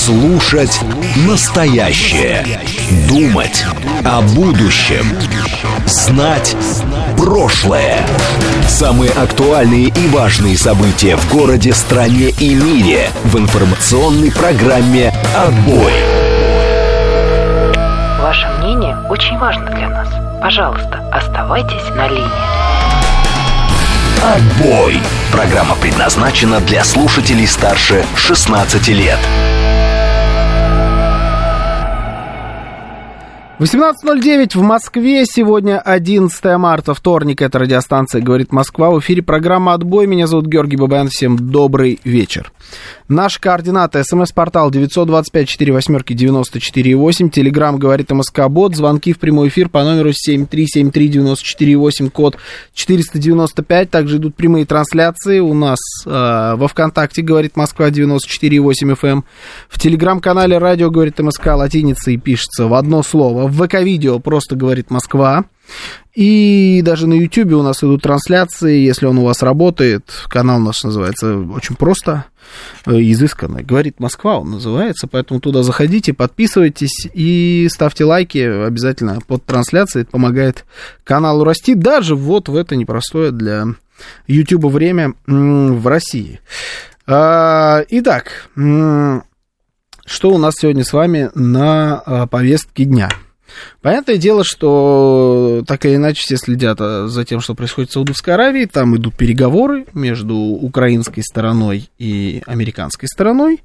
Слушать настоящее. Думать о будущем. Знать прошлое. Самые актуальные и важные события в городе, стране и мире в информационной программе «Отбой». Ваше мнение очень важно для нас. Пожалуйста, оставайтесь на линии. «Отбой». Программа предназначена для слушателей старше 16 лет. 18:09 в Москве. Сегодня 11 марта, вторник. Это радиостанция «Говорит Москва». В эфире программа «Отбой». Меня зовут Георгий Бабаян. Всем добрый вечер. Наши координаты. СМС-портал 925-48-94-8. Телеграм «Говорит МСК-бот». Звонки в прямой эфир по номеру 7373948, код 495. Также идут прямые трансляции у нас во ВКонтакте «Говорит Москва» 94,8 FM. В Телеграм-канале «Радио Говорит МСК» латиницей пишется в одно слово. В ВК-видео просто «Говорит Москва». И даже на Ютьюбе у нас идут трансляции. Если он у вас работает, канал наш называется очень просто, изысканно. «Говорит Москва» он называется, поэтому туда заходите, подписывайтесь и ставьте лайки обязательно под трансляцией. Это помогает каналу расти даже вот в это непростое для Ютьюба время в России. Итак, что у нас сегодня с вами на повестке дня? Понятное дело, что так или иначе все следят за тем, что происходит в Саудовской Аравии. Там идут переговоры между украинской стороной и американской стороной.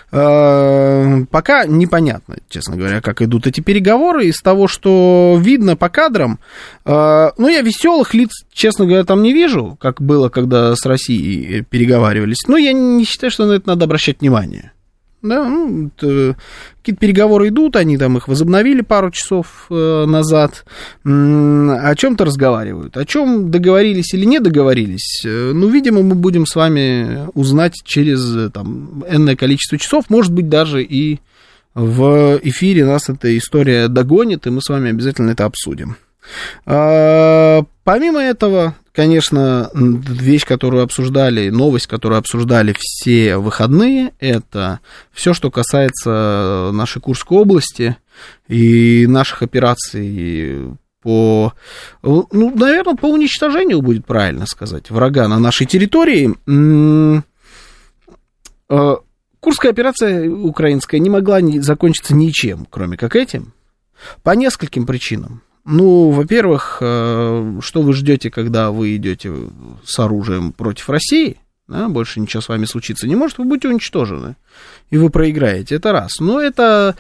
Пока непонятно, честно говоря, как идут эти переговоры. Из того, что видно по кадрам, я веселых лиц, честно говоря, там не вижу, как было, когда с Россией переговаривались. Но я не считаю, что на это надо обращать внимание. Да, какие-то переговоры идут, они там их возобновили пару часов назад, о чем-то разговаривают, о чем договорились или не договорились, видимо, мы будем с вами узнать через энное количество часов, может быть, даже и в эфире нас эта история догонит, и мы с вами обязательно это обсудим. Помимо этого, конечно, вещь, которую обсуждали, новость, которую обсуждали все выходные, это все, что касается нашей Курской области и наших операций по, наверное, по уничтожению, будет правильно сказать, врага на нашей территории. Курская операция украинская не могла закончиться ничем, кроме как этим, по нескольким причинам. Во-первых, что вы ждете, когда вы идете с оружием против России? Да, больше ничего с вами случиться не может, вы будете уничтожены, и вы проиграете, это раз. Это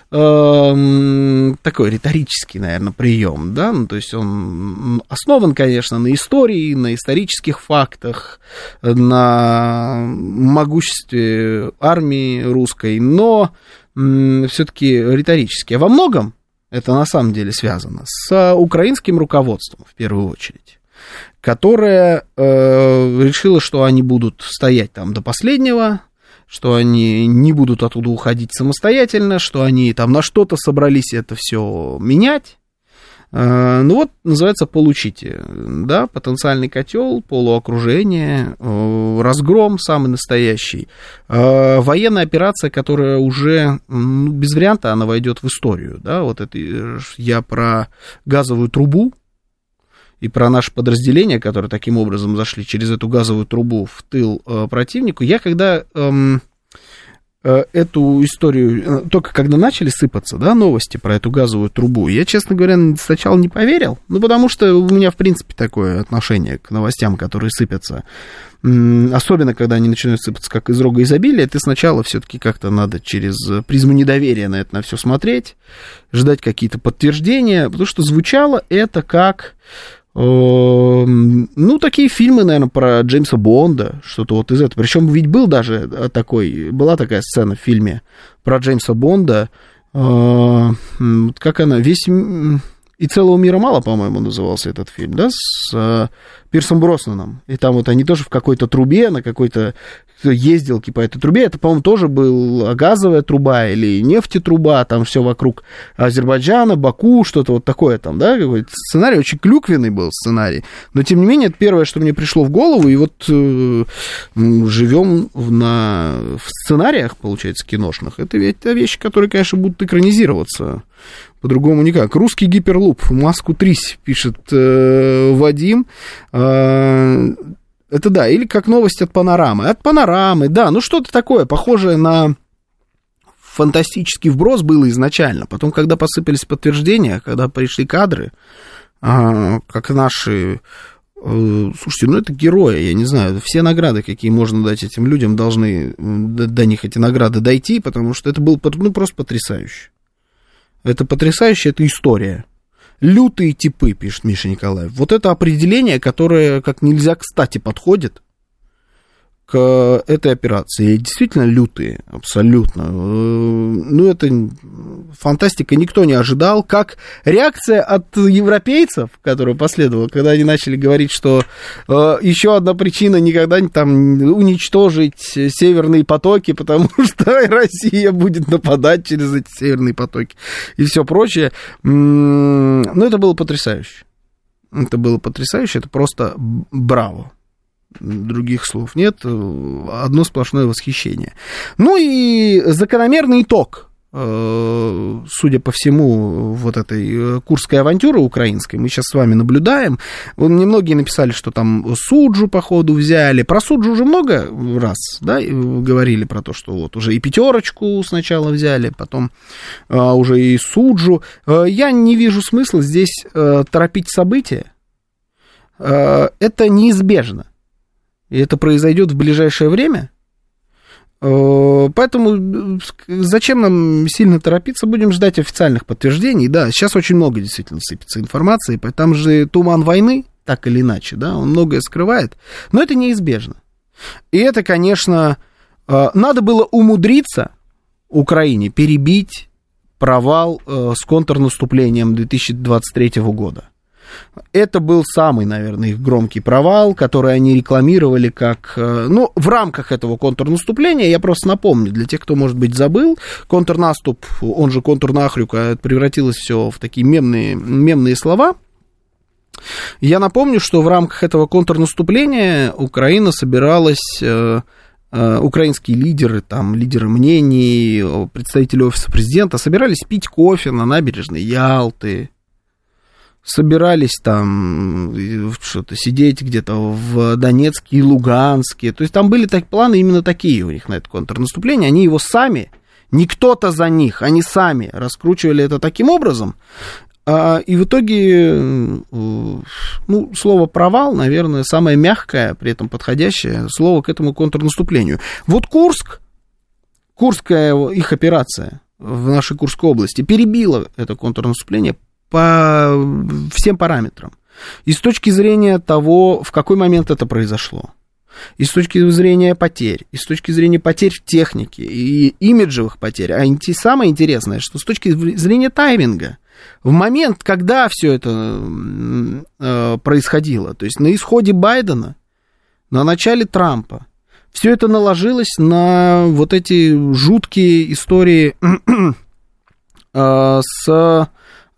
такой риторический, наверное, прием, да, то есть он основан, конечно, на истории, на исторических фактах, на могуществе армии русской, но все-таки риторически. А во многом это на самом деле связано с украинским руководством, в первую очередь, которое решило, что они будут стоять там до последнего, что они не будут оттуда уходить самостоятельно, что они там на что-то собрались это все менять. Называется «Получите», да, потенциальный котел, полуокружение, разгром самый настоящий, военная операция, которая уже, без варианта, она войдет в историю, да, это я про газовую трубу и про наши подразделения, которые таким образом зашли через эту газовую трубу в тыл противнику. Я когда эту историю, только когда начали сыпаться, да, новости про эту газовую трубу, я, честно говоря, сначала не поверил, потому что у меня, в принципе, такое отношение к новостям, которые сыпятся, особенно, когда они начинают сыпаться как из рога изобилия, ты сначала все-таки как-то надо через призму недоверия на это на все смотреть, ждать какие-то подтверждения, потому что звучало это как... такие фильмы, наверное, про Джеймса Бонда, что-то вот из этого. Причем ведь была такая сцена в фильме про Джеймса Бонда, как она, «Весь и целого мира мало», по-моему, назывался этот фильм, да, с Пирсом Броснаном. И там вот они тоже в какой-то трубе, на какой-то ездилке по этой трубе. Это, по-моему, тоже была газовая труба или нефтетруба. Там все вокруг Азербайджана, Баку, что-то вот такое там, да? Какой-то сценарий, очень клюквенный был сценарий. Но, тем не менее, это первое, что мне пришло в голову. И вот живем в сценариях, получается, киношных. Это вещи, которые, конечно, будут экранизироваться. По-другому никак. Русский гиперлуп. Маску трись, пишет Вадим. Это да, или как новость от Панорамы. От Панорамы, да, ну что-то такое, похожее на фантастический вброс было изначально. Потом, когда посыпались подтверждения, когда пришли кадры, как наши... Слушайте, ну это герои, я не знаю, все награды, какие можно дать этим людям, должны до них эти награды дойти, потому что это было просто потрясающе. Это потрясающе, это история. Лютые типы, пишет Миша Николаев. Вот это определение, которое как нельзя кстати подходит к этой операции. Действительно лютые, абсолютно. Ну, это фантастика, никто не ожидал. Как реакция от европейцев, которая последовала, когда они начали говорить, что еще одна причина никогда не там уничтожить северные потоки, потому что Россия будет нападать через эти северные потоки и все прочее. Ну, это было потрясающе. Это было потрясающе, это просто браво. Других слов нет, одно сплошное восхищение. Ну и закономерный итог, судя по всему, вот этой курской авантюры украинской, мы сейчас с вами наблюдаем. Немногие написали, что там Суджу, походу, взяли. Про Суджу уже много раз, да, говорили про то, что вот уже и пятерочку сначала взяли, потом уже и Суджу. Я не вижу смысла здесь торопить события. Это неизбежно. И это произойдет в ближайшее время. Поэтому зачем нам сильно торопиться? Будем ждать официальных подтверждений. Да, сейчас очень много действительно сыпется информации. Там же туман войны, так или иначе, да, он многое скрывает. Но это неизбежно. И это, конечно, надо было умудриться Украине перебить провал с контрнаступлением 2023 года. Это был самый, наверное, их громкий провал, который они рекламировали как... Ну, в рамках этого контрнаступления, я просто напомню, для тех, кто, может быть, забыл, контрнаступ, он же контрнахрюк, превратилось все в такие мемные слова. Я напомню, что в рамках этого контрнаступления Украина собиралась... Украинские лидеры, там, лидеры мнений, представители офиса президента собирались пить кофе на набережной Ялты, собирались там что-то сидеть где-то в Донецке и Луганске. То есть там были планы именно такие у них на это контрнаступление. Они его сами, не кто-то за них, они сами раскручивали это таким образом. И в итоге, ну, слово «провал», наверное, самое мягкое, при этом подходящее слово к этому контрнаступлению. Вот Курская их операция в нашей Курской области перебила это контрнаступление по всем параметрам. И с точки зрения того, в какой момент это произошло, и с точки зрения потерь, и с точки зрения потерь в технике, и имиджевых потерь. А самое интересное, что с точки зрения тайминга, в момент, когда все это происходило, то есть на исходе Байдена, на начале Трампа, все это наложилось на вот эти жуткие истории с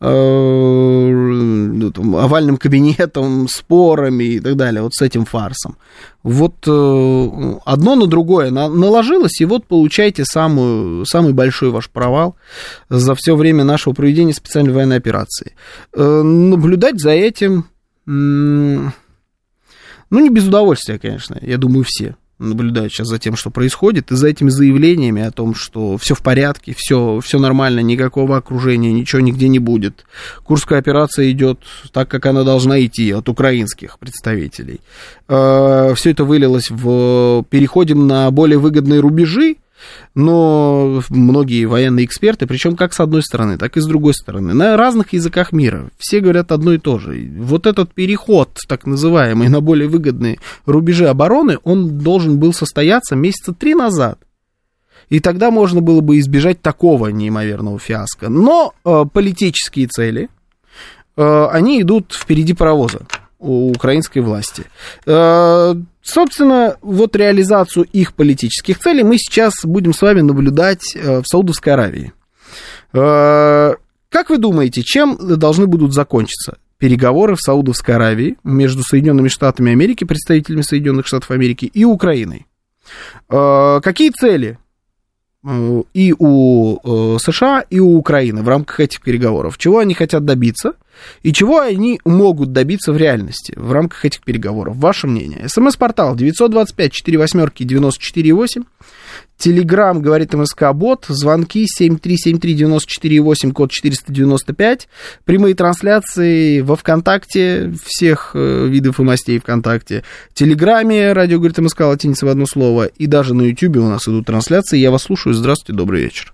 овальным кабинетом, спорами и так далее, вот с этим фарсом. Вот одно на другое наложилось, и вот получаете самый большой ваш провал за все время нашего проведения специальной военной операции. Наблюдать за этим, ну, не без удовольствия, конечно, я думаю, все наблюдают сейчас за тем, что происходит, и за этими заявлениями о том, что все в порядке, все нормально, никакого окружения, ничего нигде не будет. Курская операция идет так, как она должна идти, от украинских представителей. Все это вылилось в переходим на более выгодные рубежи, но многие военные эксперты, причем как с одной стороны, так и с другой стороны, на разных языках мира, все говорят одно и то же. Вот этот переход, так называемый, на более выгодные рубежи обороны, он должен был состояться месяца 3 назад. И тогда можно было бы избежать такого неимоверного фиаско. Но политические цели, они идут впереди паровоза. у украинской власти. Собственно, вот реализацию их политических целей мы сейчас будем с вами наблюдать в Саудовской Аравии. Как вы думаете, чем должны будут закончиться переговоры в Саудовской Аравии между Соединенными Штатами Америки, представителями Соединенных Штатов Америки и Украиной? Какие цели и у США, и у Украины в рамках этих переговоров? Чего они хотят добиться? И чего они могут добиться в реальности в рамках этих переговоров? Ваше мнение. СМС-портал 925-48-94-8. Телеграм, говорит МСК-бот. Звонки 7373-94-8, код 495. Прямые трансляции во ВКонтакте, всех видов и мастей ВКонтакте. В Телеграме, радио, говорит МСК, латиница в одно слово. И даже на Ютьюбе у нас идут трансляции. Я вас слушаю. Здравствуйте, добрый вечер.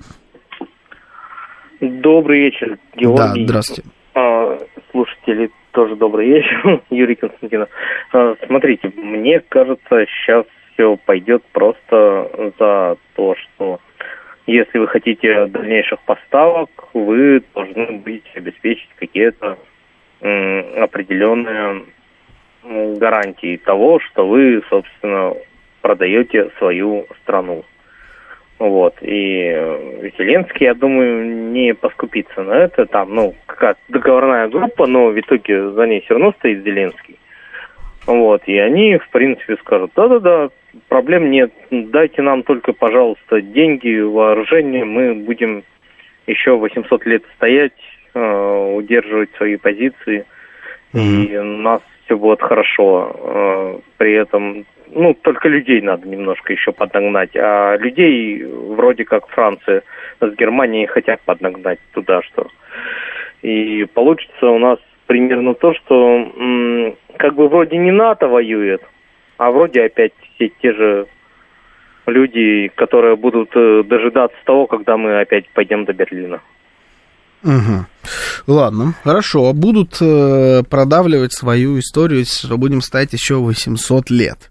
Добрый вечер, Георгий. Да, здравствуйте. Слушатели, тоже добрый вечер. Юрий Константинов. Смотрите, мне кажется, сейчас все пойдет просто за то, что если вы хотите дальнейших поставок, вы должны будете обеспечить какие-то определенные гарантии того, что вы, собственно, продаете свою страну. Вот, и Зеленский, я думаю, не поскупится на это, там, какая-то договорная группа, но в итоге за ней все равно стоит Зеленский. Вот, и они, в принципе, скажут, да-да-да, проблем нет, дайте нам только, пожалуйста, деньги, вооружение, мы будем еще 800 лет стоять, удерживать свои позиции, и у нас все будет хорошо, при этом... только людей надо немножко еще подогнать. А людей вроде как Франция с Германией хотят подогнать туда, что. И получится у нас примерно то, что как бы вроде не НАТО воюет, а вроде опять все те же люди, которые будут дожидаться того, когда мы опять пойдем до Берлина. Угу. Ладно, хорошо. Будут продавливать свою историю, что будем стоять еще 800 лет.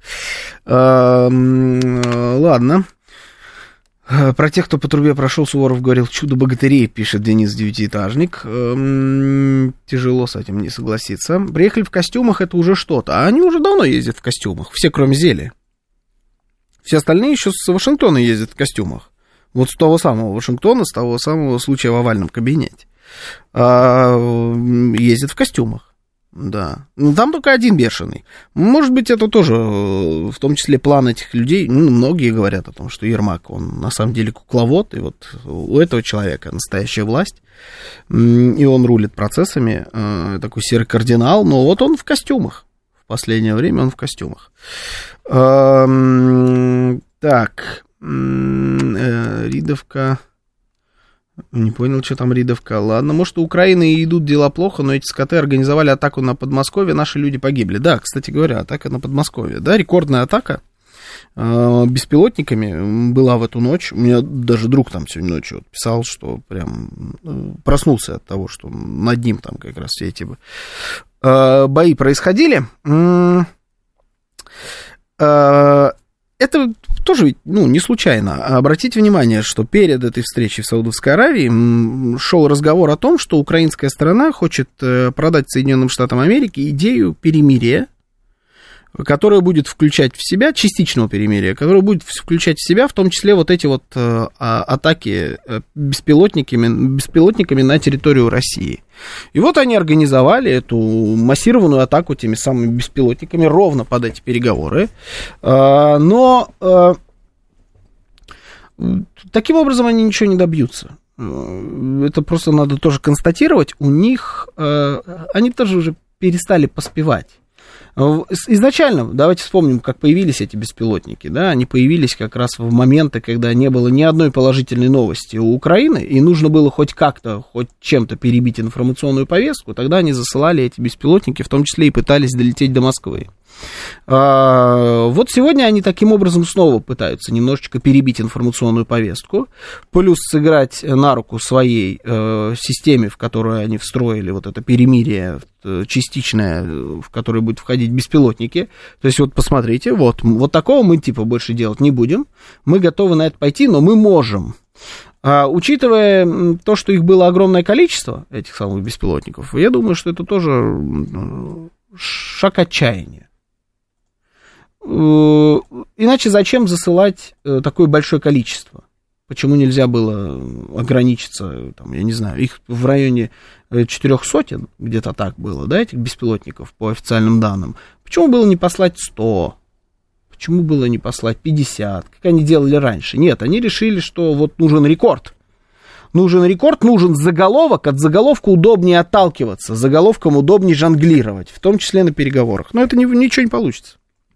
Ладно. Про тех, кто по трубе прошел, Суворов говорил, чудо богатырей, пишет Денис Девятиэтажник. Тяжело с этим не согласиться. Приехали в костюмах, это уже что-то. А они уже давно ездят в костюмах, все кроме Зели. Все остальные еще с Вашингтона ездят в костюмах. Вот с того самого Вашингтона, с того самого случая в овальном кабинете. Ездят в костюмах. Да. Там только один бешеный. Может быть, это тоже, в том числе, план этих людей. Многие говорят о том, что Ермак, он на самом деле кукловод, и вот у этого человека настоящая власть, и он рулит процессами, такой серый кардинал, но вот он в костюмах. В последнее время он в костюмах. Так... Ридовка. Не понял, что там Ридовка. Ладно, может, у Украины идут дела плохо, но эти скоты организовали атаку на Подмосковье, наши люди погибли. Да, кстати говоря, атака на Подмосковье. Да, рекордная атака беспилотниками была в эту ночь. У меня даже друг там сегодня ночью писал, что прям проснулся от того, что над ним там как раз все эти бои происходили. Это тоже, не случайно. Обратите внимание, что перед этой встречей в Саудовской Аравии шел разговор о том, что украинская сторона хочет продать Соединенным Штатам Америки идею перемирия, которая будет включать в себя, частичного перемирия, которая будет включать в себя в том числе вот эти вот атаки беспилотниками на территорию России. И вот они организовали эту массированную атаку теми самыми беспилотниками ровно под эти переговоры. Но таким образом они ничего не добьются. Это просто надо тоже констатировать. У них, они тоже уже перестали поспевать. Изначально, давайте вспомним, как появились эти беспилотники, да, они появились как раз в моменты, когда не было ни одной положительной новости у Украины, и нужно было хоть как-то, хоть чем-то перебить информационную повестку, тогда они засылали эти беспилотники, в том числе и пытались долететь до Москвы. Вот сегодня они таким образом снова пытаются немножечко перебить информационную повестку, плюс сыграть на руку своей системе, в которую они встроили вот это перемирие частичное, в которое будут входить беспилотники. То есть вот посмотрите, вот такого мы типа больше делать не будем, мы готовы на это пойти, но мы можем. Учитывая то, что их было огромное количество, этих самых беспилотников, я думаю, что это тоже шаг отчаяния. Иначе зачем засылать такое большое количество? Почему нельзя было ограничиться, там, я не знаю, их в районе 400, где-то так было, да, этих беспилотников по официальным данным. Почему было не послать 100? Почему было не послать 50? Как они делали раньше? Нет, они решили, что вот нужен рекорд. Нужен рекорд, нужен заголовок, от заголовка удобнее отталкиваться, заголовком удобнее жонглировать, в том числе на переговорах. Но это ничего не получится.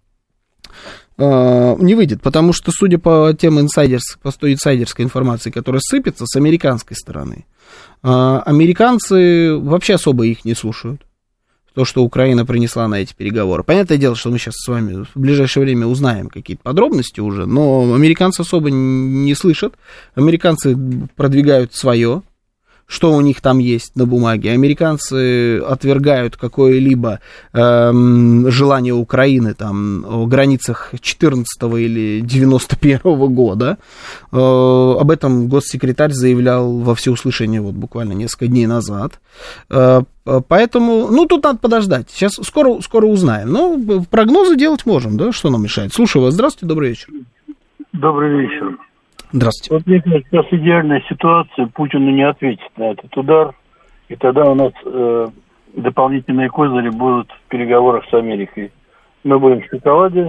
Не выйдет, потому что, судя по тем по той инсайдерской информации, которая сыпется с американской стороны, американцы вообще особо их не слушают. То, что Украина принесла на эти переговоры. Понятное дело, что мы сейчас с вами в ближайшее время узнаем какие-то подробности уже, но американцы особо не слышат. Американцы продвигают свое, что у них там есть на бумаге. Американцы отвергают какое-либо желание Украины там, о границах 14 или 91 года. Об этом госсекретарь заявлял во всеуслышание вот буквально несколько дней назад. Поэтому, ну, тут надо подождать. Сейчас скоро узнаем. Но прогнозы делать можем, да? Что нам мешает? Слушаю вас. Здравствуйте, добрый вечер. Добрый вечер. Здравствуйте. Вот мне кажется, сейчас идеальная ситуация, Путину не ответить на этот удар, и тогда у нас дополнительные козыри будут в переговорах с Америкой. Мы будем в шоколаде,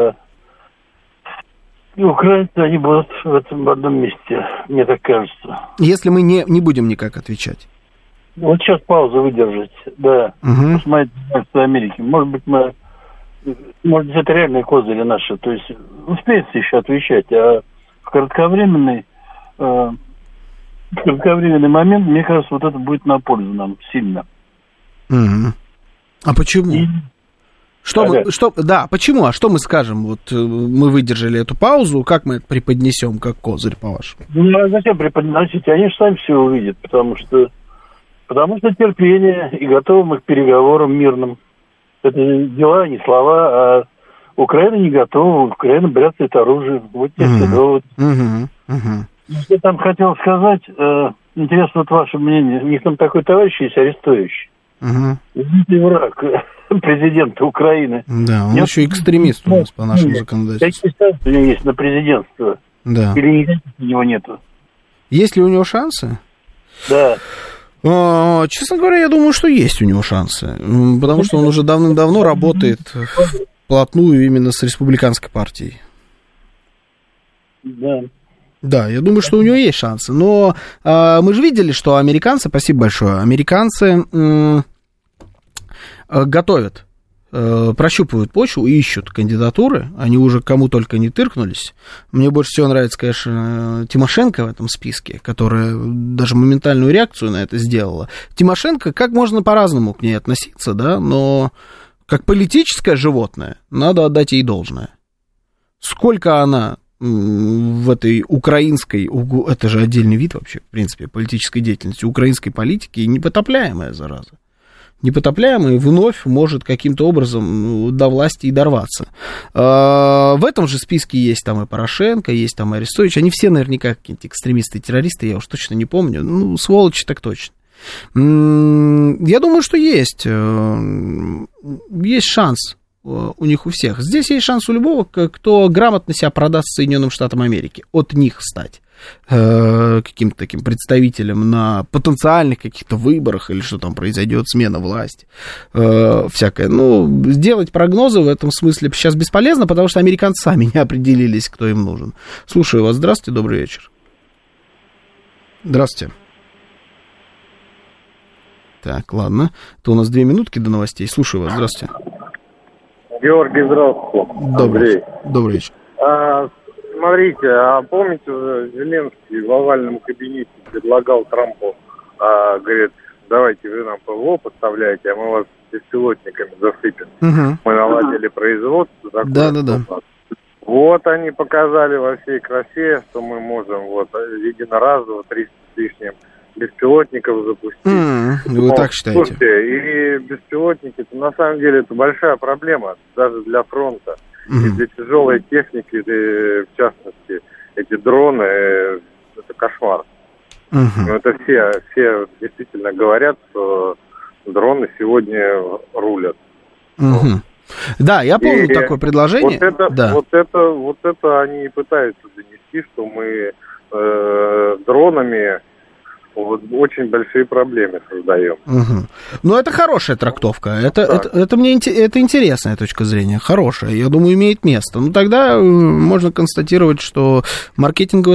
и украинцы, они будут в одном месте, мне так кажется. Если мы не будем никак отвечать. Вот сейчас паузу выдержать, да, посмотреть с Америки. Может быть, это реальные козыри наши, то есть успеется еще отвечать, а в кратковременный момент, мне кажется, вот это будет на пользу нам сильно. А почему? Почему? А что мы скажем? Вот мы выдержали эту паузу, как мы это преподнесем, как козырь, по-вашему? Ну, а зачем преподносить? Они же сами все увидят, потому что терпение и готовы мы к переговорам мирным. Это дела, не слова, а Украина не готова, Украина бряцает оружием. Вот те все доводы. Я там хотел сказать, интересно вот ваше мнение, у них там такой товарищ есть, арестующий. Враг президента Украины. Да, он еще экстремист у нас по нашему законодательству. Какие шансы у него есть на президентство? Да. Или никаких у него нету? Есть ли у него шансы? Да. Честно говоря, я думаю, что есть у него шансы. Потому что он уже давным-давно работает вплотную именно с республиканской партией. Да. Да, я думаю, что у него есть шансы. Но мы же видели, что американцы, спасибо большое, американцы готовят, прощупывают почву, ищут кандидатуры. Они уже кому только не тыркнулись. Мне больше всего нравится, конечно, Тимошенко в этом списке, которая даже моментальную реакцию на это сделала. Тимошенко, как можно по-разному к ней относиться, да, но как политическое животное надо отдать ей должное. Сколько она в этой украинской, это же отдельный вид вообще, в принципе, политической деятельности, украинской политики, непотопляемая, зараза. Непотопляемая вновь может каким-то образом до власти и дорваться. В этом же списке есть там и Порошенко, есть там и Арестович. Они все наверняка какие-то экстремисты и террористы, я уж точно не помню. Ну, сволочи так точно. Я думаю, что есть шанс у них у всех. Здесь есть шанс у любого, кто грамотно себя продаст Соединенным Штатам Америки. От них стать каким-то таким представителем на потенциальных каких-то выборах, или что там произойдет, смена власти, всякое. Ну, сделать прогнозы в этом смысле сейчас бесполезно, потому что американцы сами не определились, кто им нужен. Слушаю вас. Здравствуйте, добрый вечер. Здравствуйте. Так, ладно. То у нас 2 минутки до новостей. Слушаю вас. Здравствуйте. Георгий, здравствуйте. Добрый вечер. Смотрите, а помните, Зеленский в овальном кабинете предлагал Трампу, говорит, давайте вы нам ПВО поставляете, а мы вас беспилотниками засыпем. Мы наладили производство. Да. Вот они показали во всей красе, что мы можем вот единоразово 300 с лишним беспилотников запустить. Вы так считаете? Слушайте, и беспилотники, это на самом деле это большая проблема, даже для фронта. И для тяжелой техники, в частности, эти дроны, это кошмар. Но это все действительно говорят, что дроны сегодня рулят. Угу. Да, я помню такое предложение. Вот это они пытаются донести, что мы дронами очень большие проблемы создаем. Угу. Ну, это хорошая трактовка. Это мне это интересная точка зрения. Хорошая. Я думаю, имеет место. Ну, тогда можно констатировать, что маркетинговая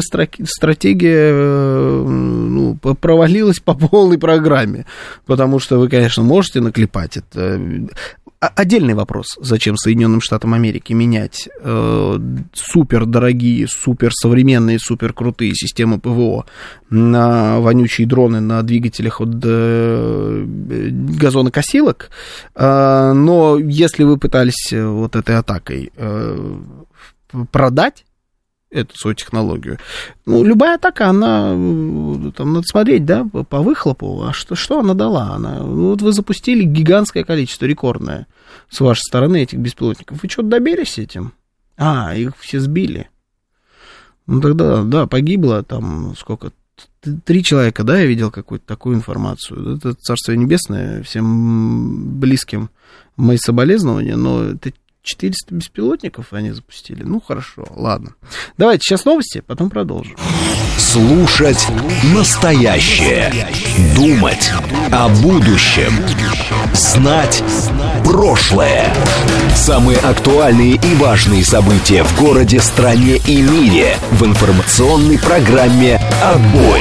стратегия провалилась по полной программе. Потому что вы, конечно, можете наклепать это. Отдельный вопрос, зачем Соединенным Штатам Америки менять супердорогие, суперсовременные, суперкрутые системы ПВО на вонючие дроны на двигателях от газонокосилок, но если вы пытались вот этой атакой продать эту свою технологию, любая атака, она, там, надо смотреть, да, по выхлопу, а что она дала? Вот вы запустили гигантское количество, рекордное, с вашей стороны этих беспилотников. Вы что-то добились этим? Их все сбили. Тогда, да, погибло там, сколько, 3 человека, да, я видел какую-то такую информацию. Это Царствие Небесное, всем близким мои соболезнования, но это 400 беспилотников они запустили. Хорошо, ладно. Давайте сейчас новости, потом продолжим. Слушать настоящее. Думать о будущем. Знать прошлое. Самые актуальные и важные события в городе, стране и мире в информационной программе «Отбой».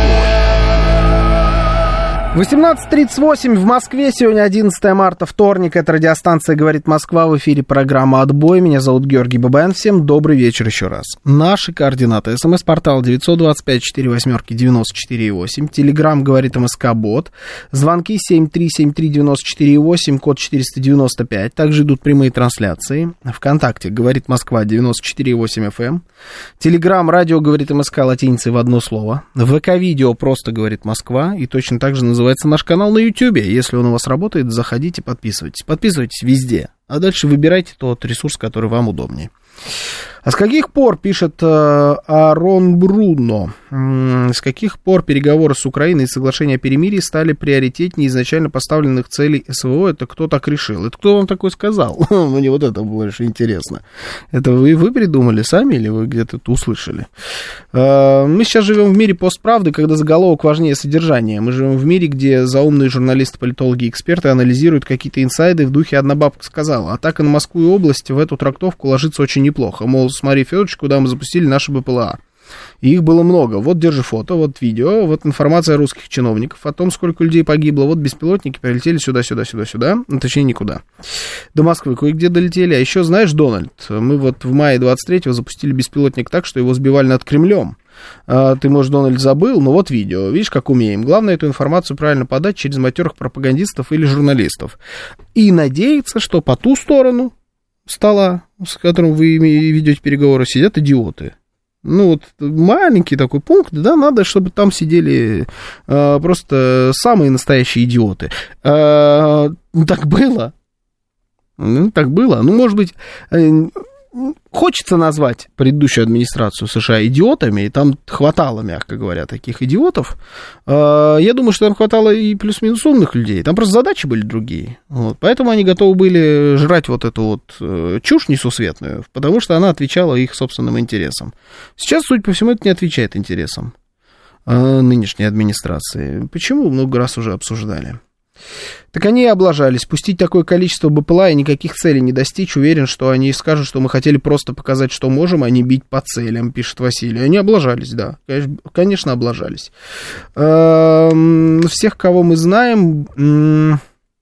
18:38 в Москве, сегодня 11 марта, вторник, это радиостанция «Говорит Москва», в эфире программа «Отбой», меня зовут Георгий Бабаян, всем добрый вечер еще раз. Наши координаты: СМС-портал 925-48-94-8, Телеграм «Говорит МСК-бот», звонки 7373948, код 495, также идут прямые трансляции, ВКонтакте «Говорит Москва» 94,8 FM, Телеграм «Радио Говорит МСК» латиницей в одно слово, ВК-видео просто «Говорит Москва», и точно так же называется наш канал на Ютьюбе. Если он у вас работает, заходите, подписывайтесь. Подписывайтесь везде. А дальше выбирайте тот ресурс, который вам удобнее. А с каких пор, пишет Арон Бруно, с каких пор переговоры с Украиной и соглашение о перемирии стали приоритетнее изначально поставленных целей СВО? Это кто так решил? Это кто вам такое сказал? Мне вот это больше интересно. Это вы придумали сами или вы где-то это услышали? Мы сейчас живем в мире постправды, когда заголовок важнее содержания. Мы живем в мире, где заумные журналисты, политологи и эксперты анализируют какие-то инсайды в духе «одна бабка сказала». Атака на Москву и область в эту трактовку ложится очень неплохо. Мол, смотри, Федорович, куда мы запустили наши БПЛА. И их было много. Вот держи фото, вот видео, вот информация русских чиновников о том, сколько людей погибло. Вот беспилотники прилетели сюда, точнее никуда. До Москвы кое-где долетели. А еще, знаешь, Дональд, мы вот в мае 23-го запустили беспилотник так, что его сбивали над Кремлем. Ты, может, Дональд, забыл, но вот видео. Видишь, как умеем. Главное эту информацию правильно подать через матерых пропагандистов или журналистов. И надеяться, что по ту сторону стола, с которым вы ведете переговоры, сидят идиоты. Вот маленький такой пункт, да, надо, чтобы там сидели просто самые настоящие идиоты. Так было. Может быть, хочется назвать предыдущую администрацию США идиотами, и там хватало, мягко говоря, таких идиотов. Я думаю, что там хватало и плюс-минус умных людей. Там просто задачи были другие. Вот. Поэтому они готовы были жрать вот эту вот чушь несусветную, потому что она отвечала их собственным интересам. Сейчас, судя по всему, это не отвечает интересам нынешней администрации. Почему? Много раз уже обсуждали. Так они и облажались. Пустить такое количество БПЛА и никаких целей не достичь. Уверен, что они скажут, что мы хотели просто показать, что можем, а не бить по целям, пишет Василий. Они облажались, да. Конечно, облажались. Всех, кого мы знаем,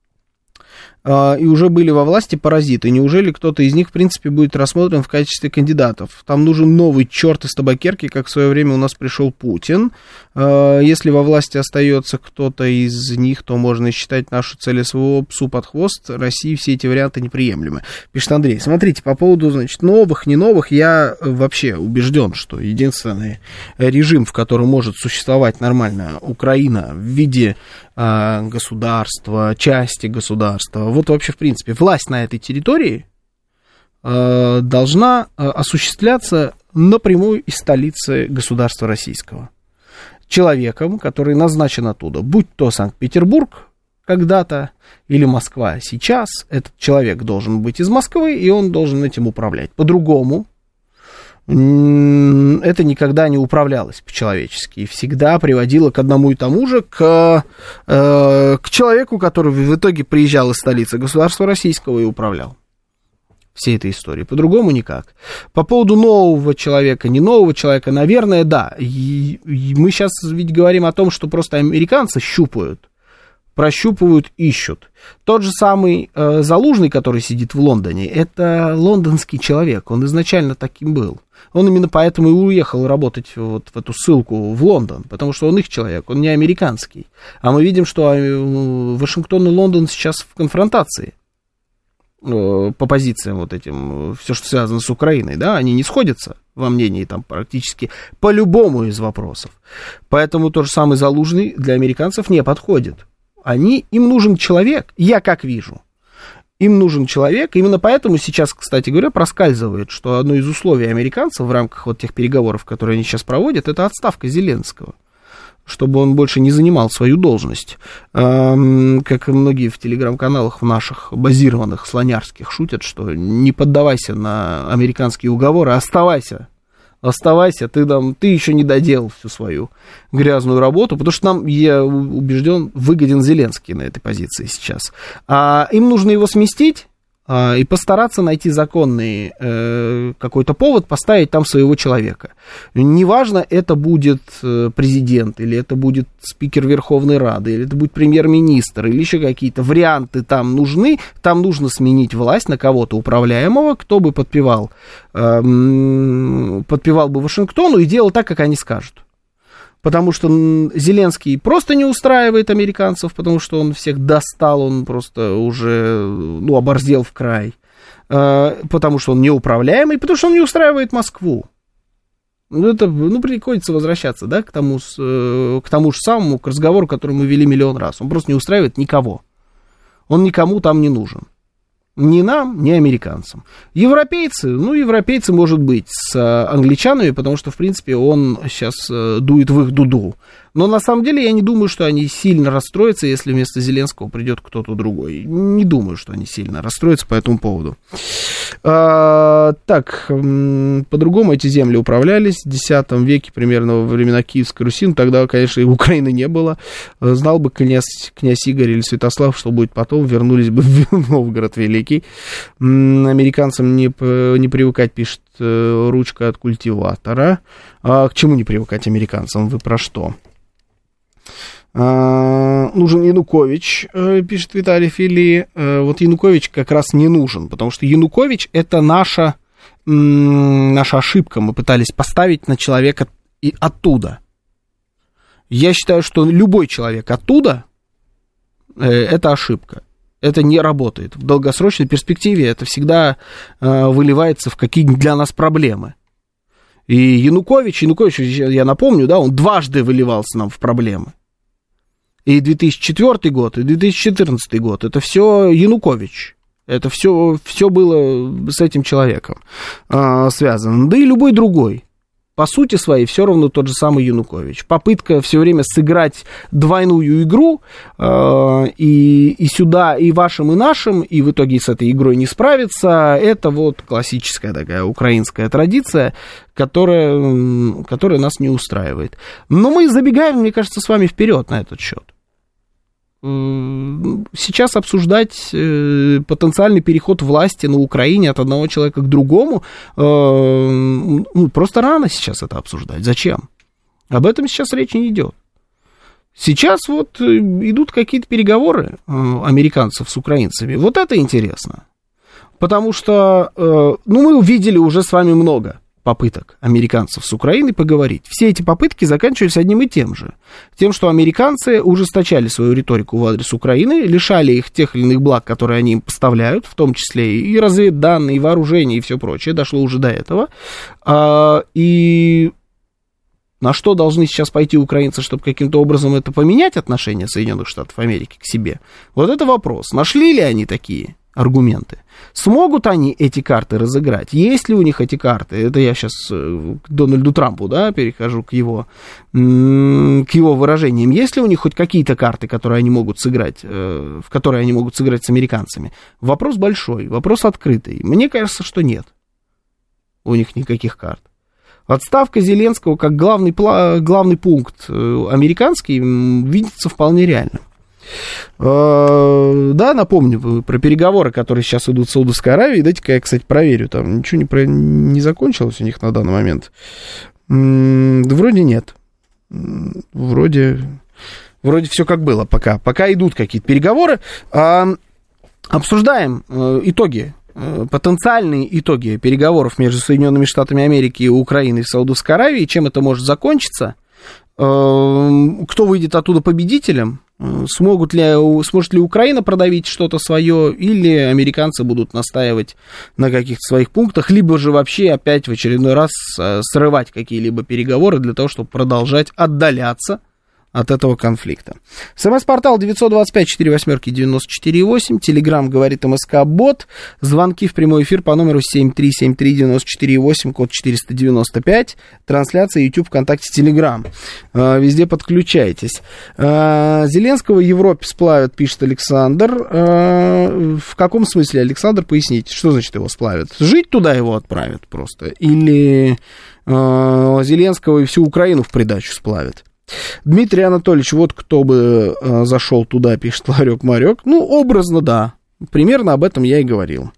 и уже были во власти паразиты. Неужели кто-то из них, в принципе, будет рассмотрен в качестве кандидатов? Там нужен новый черт из табакерки, как в свое время у нас пришел Путин. Если во власти остается кто-то из них, то можно считать нашу цель СВО псу под хвост. России все эти варианты неприемлемы. Пишет Андрей. Смотрите, по поводу, значит, новых, не новых, я вообще убежден, что единственный режим, в котором может существовать нормально Украина в виде государства, части государства, вот вообще, в принципе, власть на этой территории должна осуществляться напрямую из столицы государства российского. Человеком, который назначен оттуда, будь то Санкт-Петербург, когда-то, или Москва сейчас, этот человек должен быть из Москвы, и он должен этим управлять. По-другому это никогда не управлялось по-человечески, и всегда приводило к одному и тому же, к человеку, который в итоге приезжал из столицы государства российского и управлял всей этой историей. По-другому никак. По поводу нового человека, не нового человека, наверное, да. И мы сейчас ведь говорим о том, что просто американцы прощупывают, ищут. Тот же самый Залужный, который сидит в Лондоне, это лондонский человек, он изначально таким был. Он именно поэтому и уехал работать вот в эту ссылку в Лондон, потому что он их человек, он не американский. А мы видим, что Вашингтон и Лондон сейчас в конфронтации по позициям вот этим, все, что связано с Украиной, да, они не сходятся во мнении там практически по любому из вопросов. Поэтому тот же самый Залужный для американцев не подходит. Им нужен человек, я как вижу, им нужен человек, именно поэтому сейчас, кстати говоря, проскальзывает, что одно из условий американцев в рамках вот тех переговоров, которые они сейчас проводят, это отставка Зеленского, чтобы он больше не занимал свою должность. Как и многие в телеграм-каналах в наших базированных слонярских шутят, что не поддавайся на американские уговоры, оставайся, ты еще не доделал всю свою грязную работу, потому что нам, я убежден, выгоден Зеленский на этой позиции сейчас. Им нужно его сместить и постараться найти законный какой-то повод, поставить там своего человека. Неважно, это будет президент, или это будет спикер Верховной Рады, или это будет премьер-министр, или еще какие-то варианты там нужны. Там нужно сменить власть на кого-то управляемого, кто бы подпевал бы Вашингтону и делал так, как они скажут. Потому что Зеленский просто не устраивает американцев, потому что он всех достал, он просто уже, оборзел в край. Потому что он неуправляемый, потому что он не устраивает Москву. Приходится возвращаться, да, к тому же самому, к разговору, который мы вели миллион раз. Он просто не устраивает никого. Он никому там не нужен. Ни нам, ни американцам. Европейцы, может быть, с англичанами, потому что, в принципе, он сейчас дует в их дуду. Но на самом деле я не думаю, что они сильно расстроятся, если вместо Зеленского придет кто-то другой. Не думаю, что они сильно расстроятся по этому поводу. По-другому эти земли управлялись в X веке, примерно во времена Киевской Руси. Тогда, конечно, и Украины не было. Знал бы князь Игорь или Святослав, что будет потом, вернулись бы в Новгород Великий. Американцам не привыкать, пишет ручка от культиватора. К чему не привыкать американцам? Вы про что? Нужен Янукович, пишет Виталий Фили. Вот Янукович как раз не нужен, потому что Янукович это наша ошибка. Мы пытались поставить на человека и оттуда. Я считаю, что любой человек оттуда это ошибка. Это не работает. В долгосрочной перспективе это всегда выливается в какие-нибудь для нас проблемы. И Янукович, я напомню, да, он дважды выливался нам в проблемы. И 2004 год, и 2014 год, это все Янукович. Это все было с этим человеком связано. Да и любой другой. По сути своей, все равно тот же самый Янукович. Попытка все время сыграть двойную игру и сюда, и вашим, и нашим, и в итоге с этой игрой не справиться, это вот классическая такая украинская традиция, которая нас не устраивает. Но мы забегаем, мне кажется, с вами вперед на этот счет. Сейчас обсуждать потенциальный переход власти на Украине от одного человека к другому, просто рано сейчас это обсуждать. Зачем? Об этом сейчас речь не идет. Сейчас вот идут какие-то переговоры американцев с украинцами. Вот это интересно. Потому что, мы увидели уже с вами много попыток американцев с Украиной поговорить. Все эти попытки заканчивались одним и тем же. Тем, что американцы ужесточали свою риторику в адрес Украины, лишали их тех или иных благ, которые они им поставляют, в том числе и разведданные, и вооружение, и все прочее. Дошло уже до этого. И на что должны сейчас пойти украинцы, чтобы каким-то образом это поменять отношение Соединенных Штатов Америки к себе? Вот это вопрос. Нашли ли они такие аргументы. Смогут они эти карты разыграть? Есть ли у них эти карты? Это я сейчас к Дональду Трампу, да, перехожу к его выражениям. Есть ли у них хоть какие-то карты, которые они могут сыграть, в которые они могут сыграть с американцами? Вопрос большой, вопрос открытый. Мне кажется, что нет у них никаких карт. Отставка Зеленского как главный пункт американский видится вполне реально. Да, напомню про переговоры, которые сейчас идут в Саудовской Аравии. Дайте-ка я, кстати, проверю, там ничего не закончилось у них на данный момент. Да вроде нет. Вроде все как было пока идут какие-то переговоры. Обсуждаем итоги, потенциальные итоги переговоров между Соединенными Штатами Америки и Украиной в Саудовской Аравии, чем это может закончиться, кто выйдет оттуда победителем, сможет ли Украина продавить что-то свое, или американцы будут настаивать на каких-то своих пунктах, либо же вообще опять в очередной раз срывать какие-либо переговоры для того, чтобы продолжать отдаляться от этого конфликта. СМС-портал 925-48-94-8, Телеграм говорит МСК-бот, звонки в прямой эфир по номеру 7373948, код 495, трансляция YouTube, ВКонтакте, Телеграм. Везде подключайтесь. Зеленского в Европе сплавят, пишет Александр. В каком смысле, Александр, поясните, что значит его сплавят? Жить туда его отправят просто? Или Зеленского и всю Украину в придачу сплавят? Дмитрий Анатольевич, вот кто бы зашел туда, пишет Ларек-Марек. Ну, образно, да. Примерно об этом я и говорил.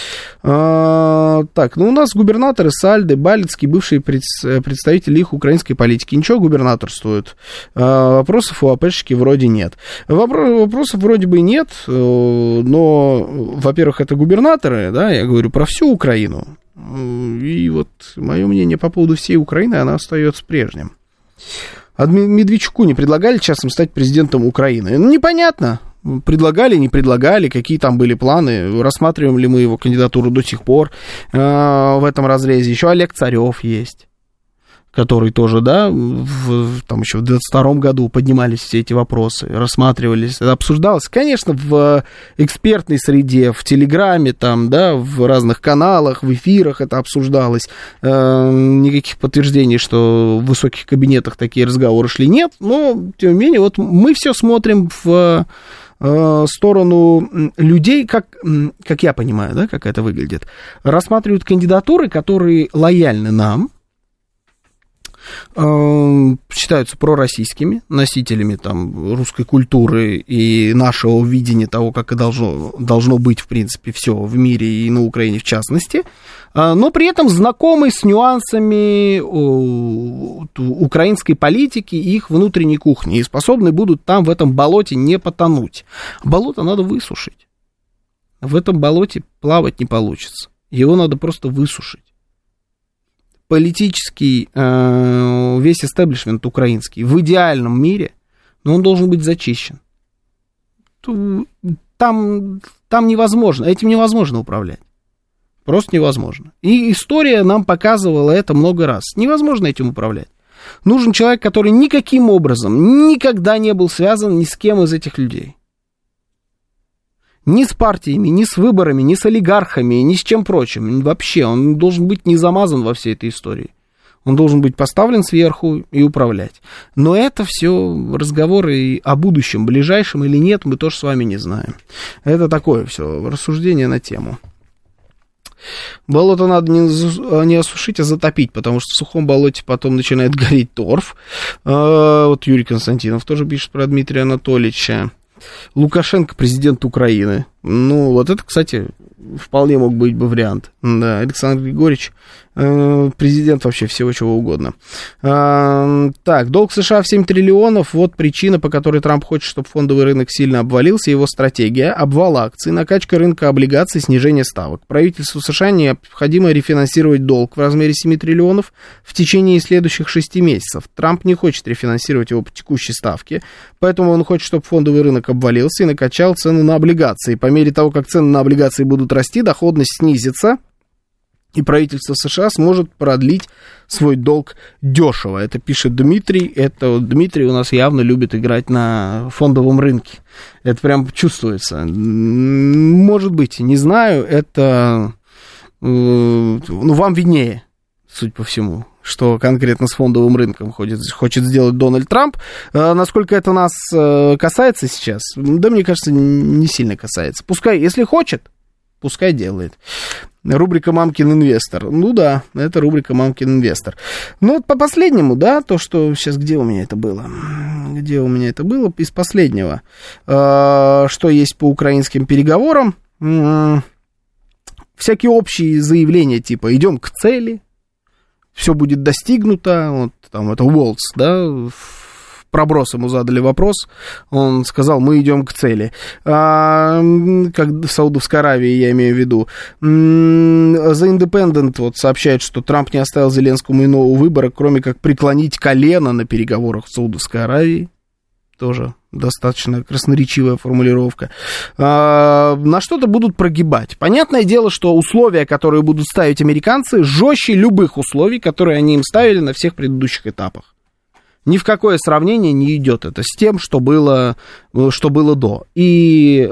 Так, ну у нас губернаторы Сальды, Балицкий, бывшие представители их украинской политики. Ничего губернаторствуют. Вопросов у АПшечки вроде нет. Вопросов вроде бы нет, но, во-первых, это губернаторы, да, я говорю про всю Украину. И вот мое мнение по поводу всей Украины, оно остается прежним. А Медведчуку не предлагали часом стать президентом Украины? Ну, непонятно. Предлагали, не предлагали, какие там были планы, рассматриваем ли мы его кандидатуру до сих пор в этом разрезе. Еще Олег Царев есть, который тоже, да, там еще в 2022 году поднимались все эти вопросы, рассматривались, обсуждалось. Конечно, в экспертной среде, в Телеграме, там, да, в разных каналах, в эфирах это обсуждалось. Никаких подтверждений, что в высоких кабинетах такие разговоры шли, нет. Но, тем не менее, вот мы все смотрим в сторону людей, как я понимаю, да, как это выглядит, рассматривают кандидатуры, которые лояльны нам, считаются пророссийскими, носителями там русской культуры и нашего видения того, как и должно быть, в принципе, все в мире и на Украине в частности, но при этом знакомы с нюансами украинской политики и их внутренней кухни, и способны будут там в этом болоте не потонуть. Болото надо высушить. В этом болоте плавать не получится. Его надо просто высушить. Политический весь истеблишмент украинский в идеальном мире, но он должен быть зачищен. Там невозможно, этим невозможно управлять. Просто невозможно. И история нам показывала это много раз. Невозможно этим управлять. Нужен человек, который никаким образом никогда не был связан ни с кем из этих людей. Ни с партиями, ни с выборами, ни с олигархами, ни с чем прочим. Вообще, он должен быть не замазан во всей этой истории. Он должен быть поставлен сверху и управлять. Но это все разговоры о будущем, ближайшем или нет, мы тоже с вами не знаем. Это такое все рассуждение на тему. Болото надо не осушить, а затопить, потому что в сухом болоте потом начинает гореть торф. Вот Юрий Константинов тоже пишет про Дмитрия Анатольевича. Лукашенко президент Украины. Ну, вот это, кстати, вполне мог быть бы вариант. Да, Александр Григорьевич, президент вообще всего чего угодно. Так, долг США в 7 триллионов. Вот причина, по которой Трамп хочет, чтобы фондовый рынок сильно обвалился. Его стратегия: обвал акций, накачка рынка облигаций, снижение ставок. Правительству США необходимо рефинансировать долг в размере 7 триллионов в течение следующих 6 месяцев. Трамп не хочет рефинансировать его по текущей ставке, поэтому он хочет, чтобы фондовый рынок обвалился и накачал цены на облигации. По мере того, как цены на облигации будут расти, доходность снизится, и правительство США сможет продлить свой долг дешево. Это пишет Дмитрий. Это Дмитрий у нас явно любит играть на фондовом рынке. Это прям чувствуется. Может быть, не знаю, это... вам виднее, судя по всему, что конкретно с фондовым рынком хочет сделать Дональд Трамп. Насколько это нас касается сейчас? Да, мне кажется, не сильно касается. Пускай, если хочет, пускай делает. Рубрика «Мамкин инвестор». Ну да, это рубрика «Мамкин инвестор». Ну вот по последнему, да, то, что... Сейчас, где у меня это было? Где у меня это было? Из последнего. Что есть по украинским переговорам? Всякие общие заявления, типа, идем к цели, все будет достигнуто. Вот там это Уолтс, да, проброс ему задали вопрос, он сказал, мы идем к цели. Как в Саудовской Аравии, я имею в виду. The Independent вот сообщает, что Трамп не оставил Зеленскому иного выбора, кроме как преклонить колено на переговорах в Саудовской Аравии. Тоже достаточно красноречивая формулировка. На что-то будут прогибать. Понятное дело, что условия, которые будут ставить американцы, жестче любых условий, которые они им ставили на всех предыдущих этапах. Ни в какое сравнение не идет это с тем, что было до. И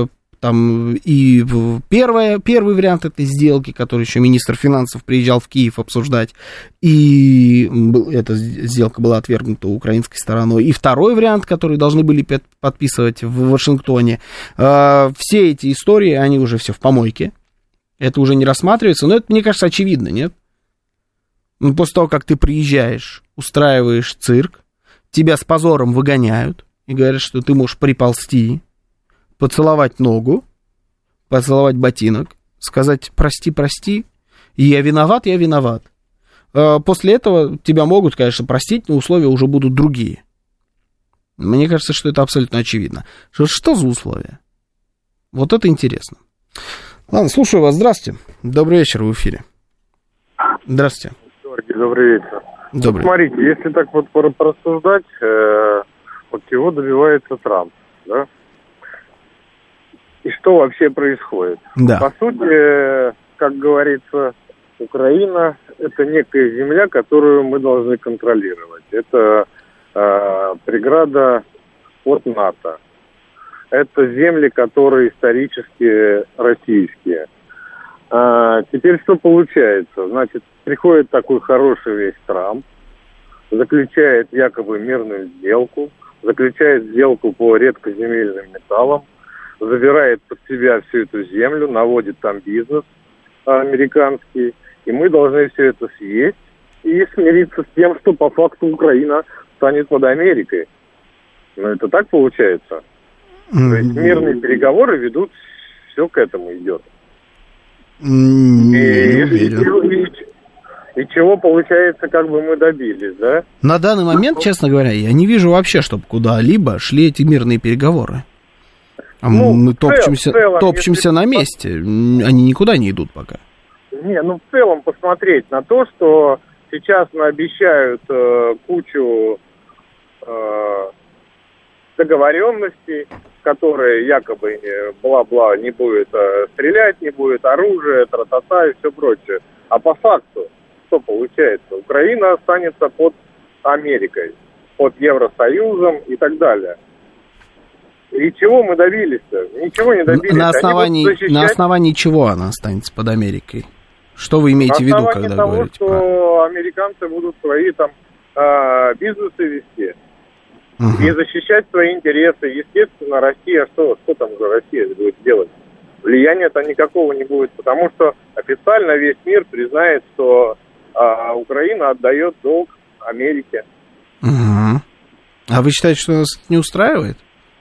первый вариант этой сделки, который еще министр финансов приезжал в Киев обсуждать, и эта сделка была отвергнута украинской стороной. И второй вариант, который должны были подписывать в Вашингтоне. Все эти истории, они уже все в помойке. Это уже не рассматривается, но это, мне кажется, очевидно, нет? После того, как ты приезжаешь, устраиваешь цирк, тебя с позором выгоняют и говорят, что ты можешь приползти, поцеловать ногу, поцеловать ботинок, сказать «прости, я виноват». После этого тебя могут, конечно, простить, но условия уже будут другие. Мне кажется, что это абсолютно очевидно. Что за условия? Вот это интересно. Ладно, слушаю вас. Здравствуйте. Добрый вечер, в эфире. Здравствуйте. Добрый вечер. Добрый. Смотрите, если так вот порассуждать, вот чего добивается Трамп, да? И что вообще происходит? Да. По сути, как говорится, Украина – это некая земля, которую мы должны контролировать. Это преграда от НАТО. Это земли, которые исторически российские. Теперь что получается? Значит, приходит такой хороший весь Трамп, заключает якобы мирную сделку, заключает сделку по редкоземельным металлам, забирает под себя всю эту землю, наводит там бизнес американский, и мы должны все это съесть и смириться с тем, что по факту Украина станет под Америкой. Но это так получается. То есть мирные переговоры ведут, все к этому идет. И чего, получается, как бы мы добились, да? На данный момент, честно говоря, я не вижу вообще, чтобы куда-либо шли эти мирные переговоры. Мы топчемся на месте, они никуда не идут пока. Не, в целом посмотреть на то, что сейчас обещают кучу договоренностей, которые якобы бла-бла не будет стрелять, не будет оружия, тра-та-та и все прочее. А по факту, что получается? Украина останется под Америкой, под Евросоюзом и так далее. И чего мы добились-то? Ничего не добились. На основании чего она останется под Америкой? Что вы имеете в виду, когда того, говорите что про... американцы будут свои там бизнесы вести и защищать свои интересы. Естественно, Россия, что там за Россия будет делать? Влияния-то никакого не будет, потому что официально весь мир признает, что Украина отдает долг Америке. Угу. А вы считаете, что нас не устраивает?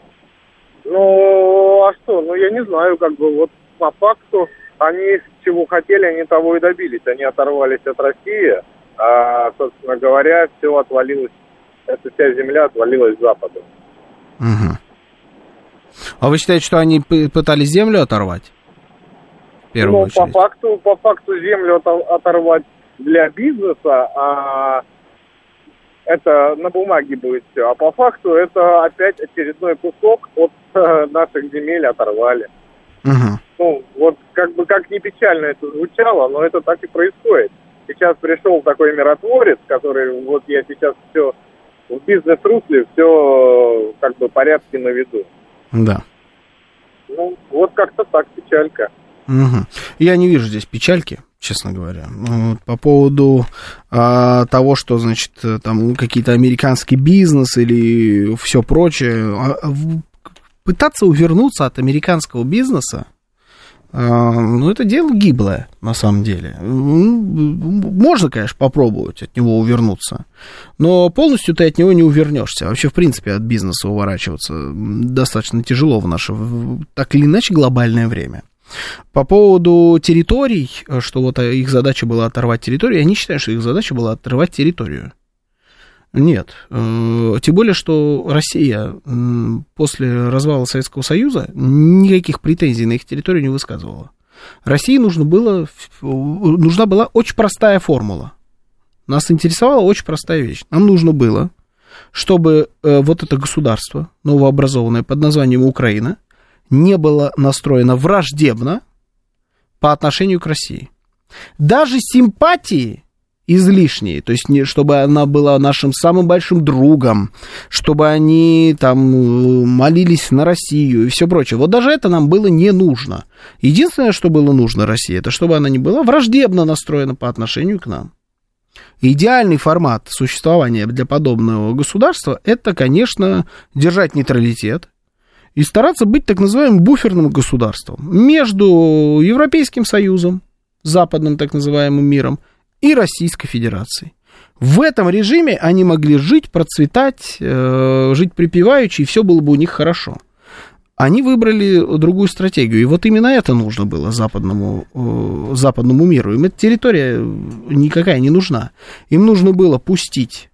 Ну, а что? Ну, я не знаю, как бы вот по факту они чего хотели, они того и добились. Они оторвались от России, а, собственно говоря, все отвалилось, эта вся земля отвалилась к Западу. Угу. А вы считаете, что они пытались землю оторвать? В первую очередь? По факту землю оторвать для бизнеса, это на бумаге будет все. А по факту это опять очередной кусок от наших земель оторвали. Угу. ну, вот как бы как ни печально это звучало, но это так и происходит. Сейчас пришел такой миротворец, который, вот я сейчас все в бизнес-русле, все как бы порядки на виду. Да. Ну, вот как-то так, печалька. Угу. Я не вижу здесь печальки, честно говоря. По поводу того, что, значит, там какие-то американский бизнес или все прочее, пытаться увернуться от американского бизнеса, ну, это дело гиблое, на самом деле. Можно, конечно, попробовать от него увернуться, но полностью ты от него не увернешься. Вообще, в принципе, от бизнеса уворачиваться достаточно тяжело в наше, так или иначе, глобальное время. По поводу территорий, что вот их задача была оторвать территорию, я не считаю, что их задача была оторвать территорию. Нет. Тем более, что Россия после развала Советского Союза никаких претензий на их территорию не высказывала. России нужна была очень простая формула. Нас интересовала очень простая вещь. Нам нужно было, чтобы вот это государство, новообразованное под названием Украина, не было настроено враждебно по отношению к России. Даже симпатии излишние, то есть чтобы она была нашим самым большим другом, чтобы они там молились на Россию и все прочее. Вот даже это нам было не нужно. Единственное, что было нужно России, это чтобы она не была враждебно настроена по отношению к нам. Идеальный формат существования для подобного государства – это, конечно, держать нейтралитет и стараться быть так называемым буферным государством между Европейским Союзом, западным так называемым миром, и Российской Федерацией. В этом режиме они могли жить, процветать, жить припеваючи, и все было бы у них хорошо. Они выбрали другую стратегию, и вот именно это нужно было западному миру. Им эта территория никакая не нужна. Им нужно было пустить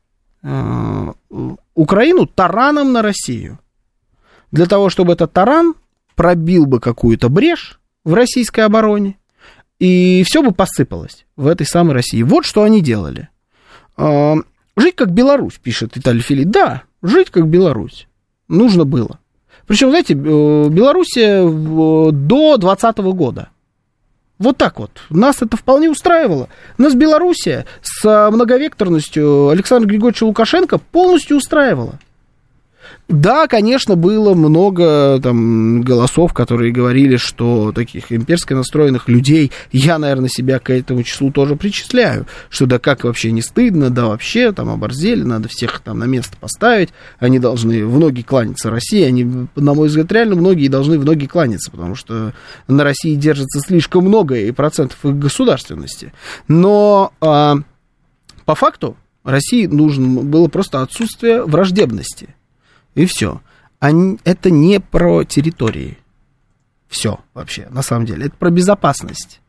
Украину тараном на Россию. Для того, чтобы этот таран пробил бы какую-то брешь в российской обороне, и все бы посыпалось в этой самой России. Вот что они делали. Жить как Беларусь, пишет Виталий Филипп. Да, жить как Беларусь нужно было. Причем, знаете, Белоруссия до 2020 года. Вот так вот. Нас это вполне устраивало. Нас Белоруссия с многовекторностью Александра Григорьевича Лукашенко полностью устраивала. Да, конечно, было много там голосов, которые говорили, что таких имперски настроенных людей, я, наверное, себя к этому числу тоже причисляю, что да как вообще не стыдно, да вообще там оборзели, надо всех там на место поставить, они должны в ноги кланяться России, они, на мой взгляд, реально многие должны в ноги кланяться, потому что на России держится слишком много и процентов их государственности. Но по факту России нужно было просто отсутствие враждебности. И все. Это не про территории. Все вообще, на самом деле. Это про безопасность.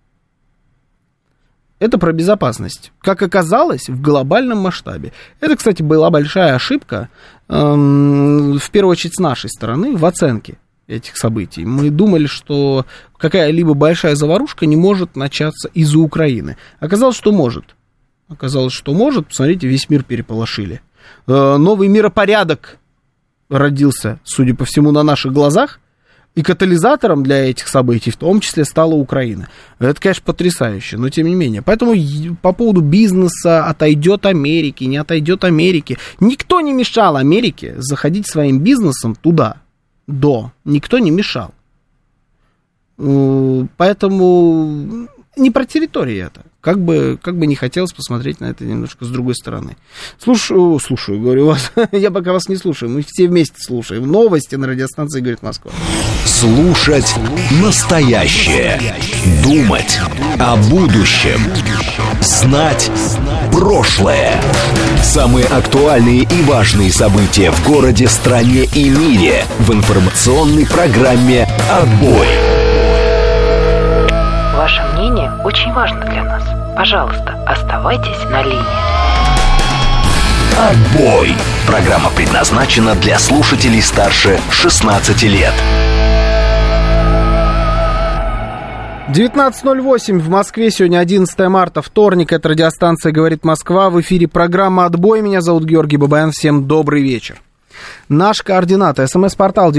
Это про безопасность. Как оказалось, в глобальном масштабе. Это, кстати, была большая ошибка, в первую очередь, с нашей стороны, в оценке этих событий. Мы думали, что какая-либо большая заварушка не может начаться из-за Украины. Оказалось, что может. Посмотрите, весь мир переполошили. Новый миропорядок родился, судя по всему, на наших глазах, и катализатором для этих событий в том числе стала Украина. Это, конечно, потрясающе, но тем не менее. Поэтому по поводу бизнеса, отойдет Америки, не отойдет Америки, никто не мешал Америке заходить своим бизнесом туда, никто не мешал. Поэтому не про территорию это. Как бы не хотелось посмотреть на это немножко с другой стороны. Слушаю, говорю вас. Я пока вас не слушаю. Мы все вместе слушаем новости на радиостанции «Говорит Москва». Слушать настоящее. Думать о будущем. Знать прошлое. Самые актуальные и важные события в городе, стране и мире в информационной программе «Отбой». Ваше мнение очень важно для нас. Пожалуйста, оставайтесь на линии. Отбой. Программа предназначена для слушателей старше 16 лет. 19:08 в Москве. Сегодня 11 марта, вторник. Это радиостанция «Говорит Москва». В эфире программа «Отбой». Меня зовут Георгий Бабаян. Всем добрый вечер. Наш координаты. СМС-портал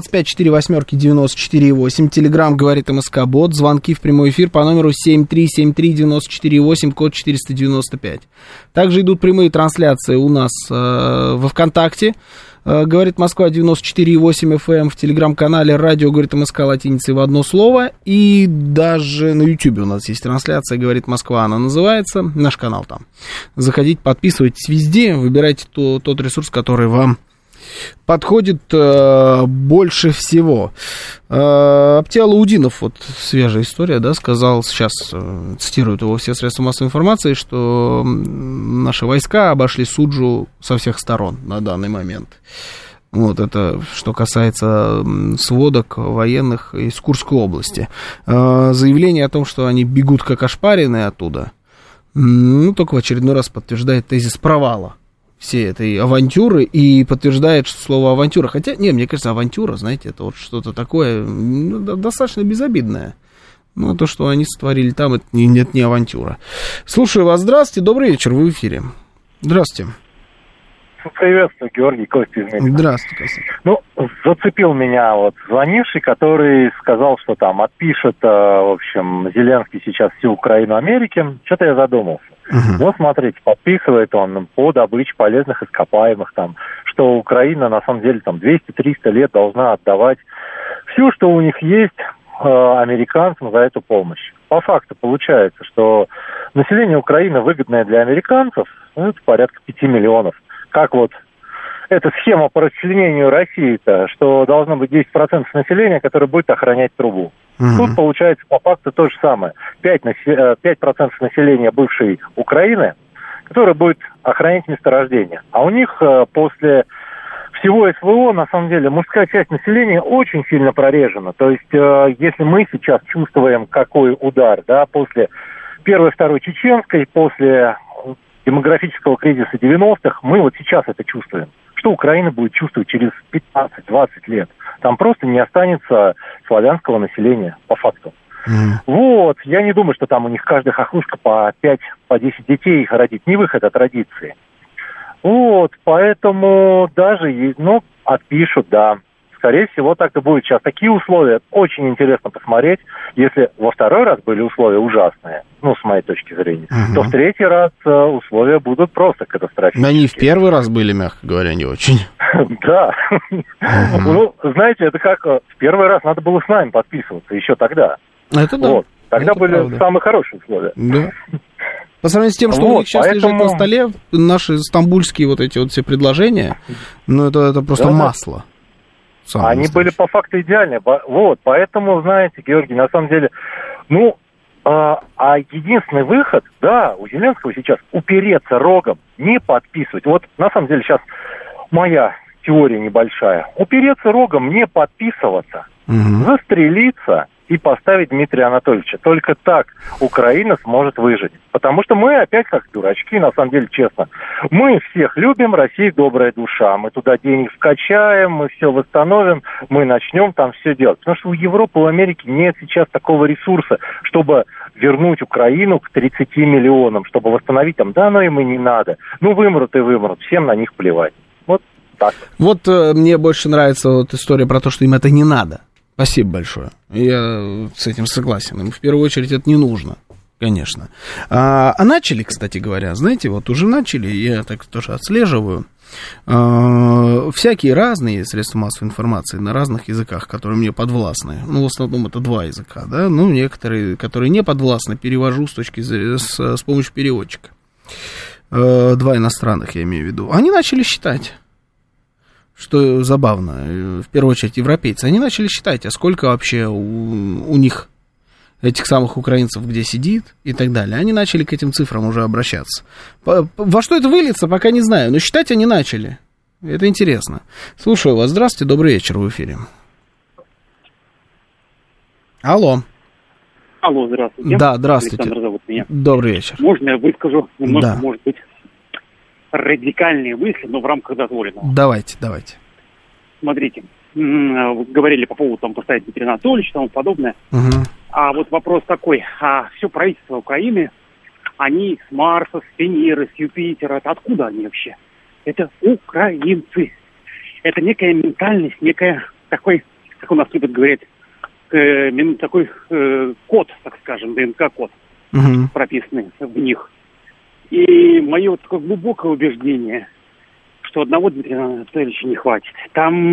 925-48-94-8. Телеграмм говорит МСК-бот. Звонки в прямой эфир по номеру 7373948, код 495. Также идут прямые трансляции у нас во ВКонтакте. Говорит Москва 94,8 FM, в телеграм-канале радио говорит МСК латиницей в одно слово. И даже на Ютьюбе у нас есть трансляция, говорит Москва, она называется, наш канал там. Заходите, подписывайтесь везде, выбирайте тот ресурс, который вам подходит больше всего. Аптиалаудинов, вот свежая история, да, сказал, сейчас цитируют его все средства массовой информации, что наши войска обошли Суджу со всех сторон на данный момент. Вот это что касается сводок военных из Курской области. Заявление о том, что они бегут как ошпаренные оттуда, ну, только в очередной раз подтверждает тезис провала всей этой авантюры и подтверждает, что слово авантюра, хотя, не, мне кажется, авантюра, знаете, это вот что-то такое достаточно безобидное. Ну, то, что они сотворили там, это не авантюра. Слушаю вас, здравствуйте, добрый вечер, вы в эфире. Здравствуйте. Приветствую, Георгий, Костя из Мельбурна. Здравствуйте, Костя. Ну, зацепил меня вот звонивший, который сказал, что там отпишет, в общем, Зеленский сейчас всю Украину Америке. Что-то я задумался. Вот, смотрите, подписывает он по добыче полезных ископаемых, там, что Украина, на самом деле, там, 200-300 лет должна отдавать все, что у них есть, американцам за эту помощь. По факту получается, что население Украины выгодное для американцев, ну, это порядка 5 миллионов. Как вот эта схема по расчленению России-то, что должно быть 10% населения, которое будет охранять трубу. Тут получается по факту то же самое. 5% населения бывшей Украины, которое будет охранять месторождение. А у них после всего СВО, на самом деле, мужская часть населения очень сильно прорежена. То есть, если мы сейчас чувствуем, какой удар, да, после Первой, Второй Чеченской, после демографического кризиса 90-х, мы вот сейчас это чувствуем. Что Украина будет чувствовать через 15-20 лет? Там просто не останется славянского населения, по факту. Вот, я не думаю, что там у них каждая хохлушка по 5-10 детей родит. Не выход от традиции. Вот, поэтому даже, ну, отпишут, да. Скорее всего, так и будет сейчас. Такие условия очень интересно посмотреть. Если во второй раз были условия ужасные, ну, с моей точки зрения, то в третий раз условия будут просто катастрофические. Но они в первый раз были, мягко говоря, не очень. Да. Ну, знаете, это как в первый раз надо было с нами подписываться еще тогда. Это да. Вот. Тогда были самые хорошие условия. Да. По сравнению с тем, что у них сейчас лежит на столе, наши стамбульские вот эти вот все предложения, ну, это просто масло. Они были по факту идеальны. Вот, поэтому, знаете, Георгий, на самом деле, ну, единственный выход, да, у Зеленского сейчас упереться рогом, не подписывать. Вот, на самом деле, сейчас моя теория небольшая. Упереться рогом, не подписываться, застрелиться и поставить Дмитрия Анатольевича. Только так Украина сможет выжить. Потому что мы опять как дурачки, на самом деле, честно. Мы всех любим, Россия добрая душа. Мы туда денег вкачаем, мы все восстановим, мы начнем там все делать. Потому что у Европы, у Америки нет сейчас такого ресурса, чтобы вернуть Украину к 30 миллионам, чтобы восстановить там, да, но им и не надо. Ну, вымрут и вымрут, всем на них плевать. Вот так. Вот мне больше нравится вот история про то, что им это не надо. Спасибо большое. Я с этим согласен. Им в первую очередь это не нужно, конечно. А начали, кстати говоря, знаете, вот уже начали, я так тоже отслеживаю, всякие разные средства массовой информации на разных языках, которые мне подвластны. Ну, в основном это 2 языка, да. Ну, некоторые, которые не подвластны, перевожу с помощью переводчика. 2 иностранных, я имею в виду. Они начали считать. Что забавно, в первую очередь европейцы, они начали считать, а сколько вообще у них, этих самых украинцев, где сидит и так далее. Они начали к этим цифрам уже обращаться. Во что это выльется, пока не знаю, но считать они начали. Это интересно. Слушаю вас, здравствуйте, добрый вечер, в эфире. Алло. Алло, здравствуйте. Да, здравствуйте. Александр зовут меня. Добрый вечер. Можно я выскажу немножко, да. Может быть, радикальные мысли, но в рамках дозволенного. Давайте. Смотрите, вы говорили по поводу там поставить Дмитрия Анатольевича и тому подобное. А вот вопрос такой, все правительство Украины, они с Марса, с Венеры, с Юпитера, это откуда они вообще? Это украинцы. это некая ментальность, некая такой, как у нас любят говорить, такой код, так скажем, ДНК-код, прописанный в них. И мое вот такое глубокое убеждение, что одного Дмитрия Анатольевича не хватит. Там,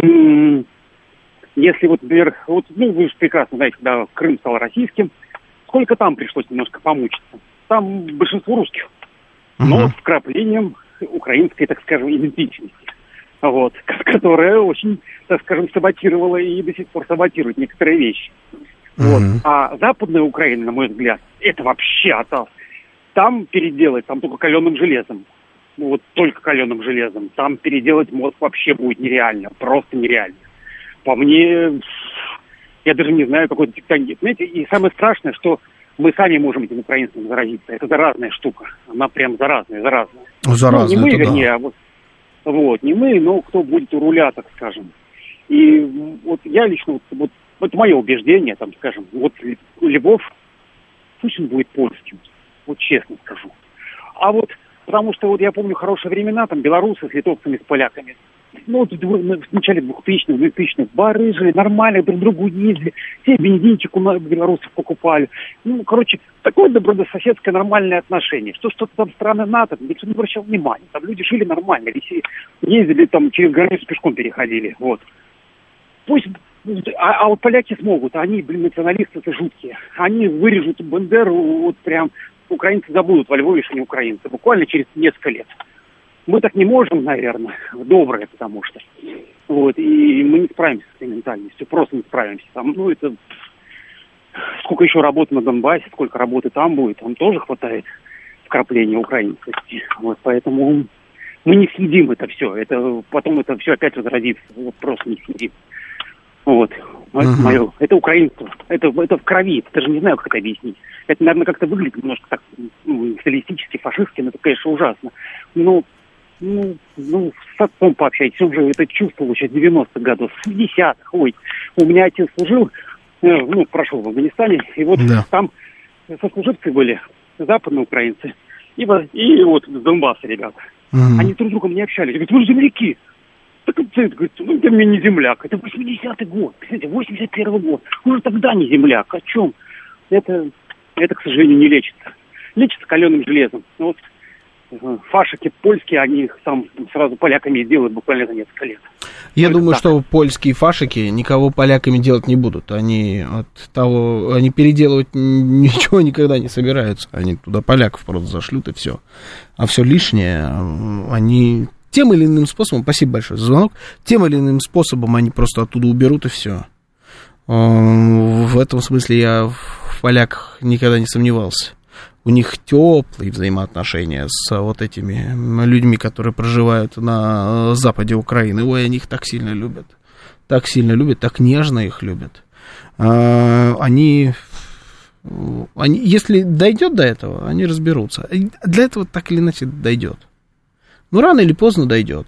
если вот, например, вот, ну, вы же прекрасно знаете, когда Крым стал российским, сколько там пришлось немножко помучиться. Там большинство русских, но с вкраплением украинской, так скажем, идентичности. Вот, которая очень, так скажем, саботировала и до сих пор саботирует некоторые вещи. Вот. А Западная Украина, на мой взгляд, это вообще отдал. Там переделать, там только каленым железом. Ну, вот только каленым железом. Там переделать мозг вообще будет нереально. Просто нереально. По мне, я даже не знаю, какой-то тектонит. Знаете, и самое страшное, что мы сами можем этим украинцам заразиться. Это заразная штука. Она прям заразная. Заразная, ну, не мы, это вернее, да. А вот, не мы, но кто будет у руля, так скажем. И вот я лично, вот это мое убеждение, там, скажем, вот Львов, пусть он будет польским, вот честно скажу. А вот, потому что вот я помню хорошие времена, там, белорусы с литовцами, с поляками, ну, вот в начале 2000-х бары жили нормально, друг к другу ездили, все бензинчик у белорусов покупали. Ну, короче, такое добрососедское нормальное отношение. Что-то там страны НАТО, никто не обращал внимания. Там люди жили нормально, ездили там через границу пешком переходили, вот. Пусть, а вот поляки смогут, они, националисты, это жуткие. Они вырежут Бандеру, вот прям, украинцы забудут во Львове, что они украинцы, буквально через несколько лет. Мы так не можем, наверное, добрые, потому что. Вот, и мы не справимся с этой ментальностью, просто не справимся. Там, ну, это... Сколько еще работы на Донбассе, сколько работы там будет, там тоже хватает вкрапления украинскости. Вот, поэтому мы не съедим это все. Это, потом это все опять возродится. Вот, просто не съедим. Вот. Это мое. Это украинство. Это в крови. Это даже не знаю, как это объяснить. Это, наверное, как-то выглядит немножко так социалистически, фашистски, но это, конечно, ужасно. С отцом пообщайтесь, он же это чувствовал еще с 90-х годов, с 70-х. Ой, у меня отец служил, прошел в Афганистане, и вот там сослуживцы были, западные украинцы, и вот с Донбасса ребята. Они друг с другом не общались. Говорят, вы же земляки. Так это, говорит, это мне не земляк, это 80-й год, представляете, 81-й год. Уже тогда не земляк, о чем? Это, к сожалению, не лечится. Лечится каленым железом. Вот фашики польские, они их там сразу поляками делают буквально за несколько лет. Я думаю, что польские фашики никого поляками делать не будут. Они переделывать ничего никогда не собираются. Они туда поляков просто зашлют и все. А все лишнее они тем или иным способом, спасибо большое за звонок, тем или иным способом они просто оттуда уберут и все. В этом смысле я в поляках никогда не сомневался. У них теплые взаимоотношения с вот этими людьми, которые проживают на западе Украины. Ой, они их так сильно любят, так нежно их любят. Они, если дойдет до этого, они разберутся. Для этого так или иначе дойдет. Ну, рано или поздно дойдет.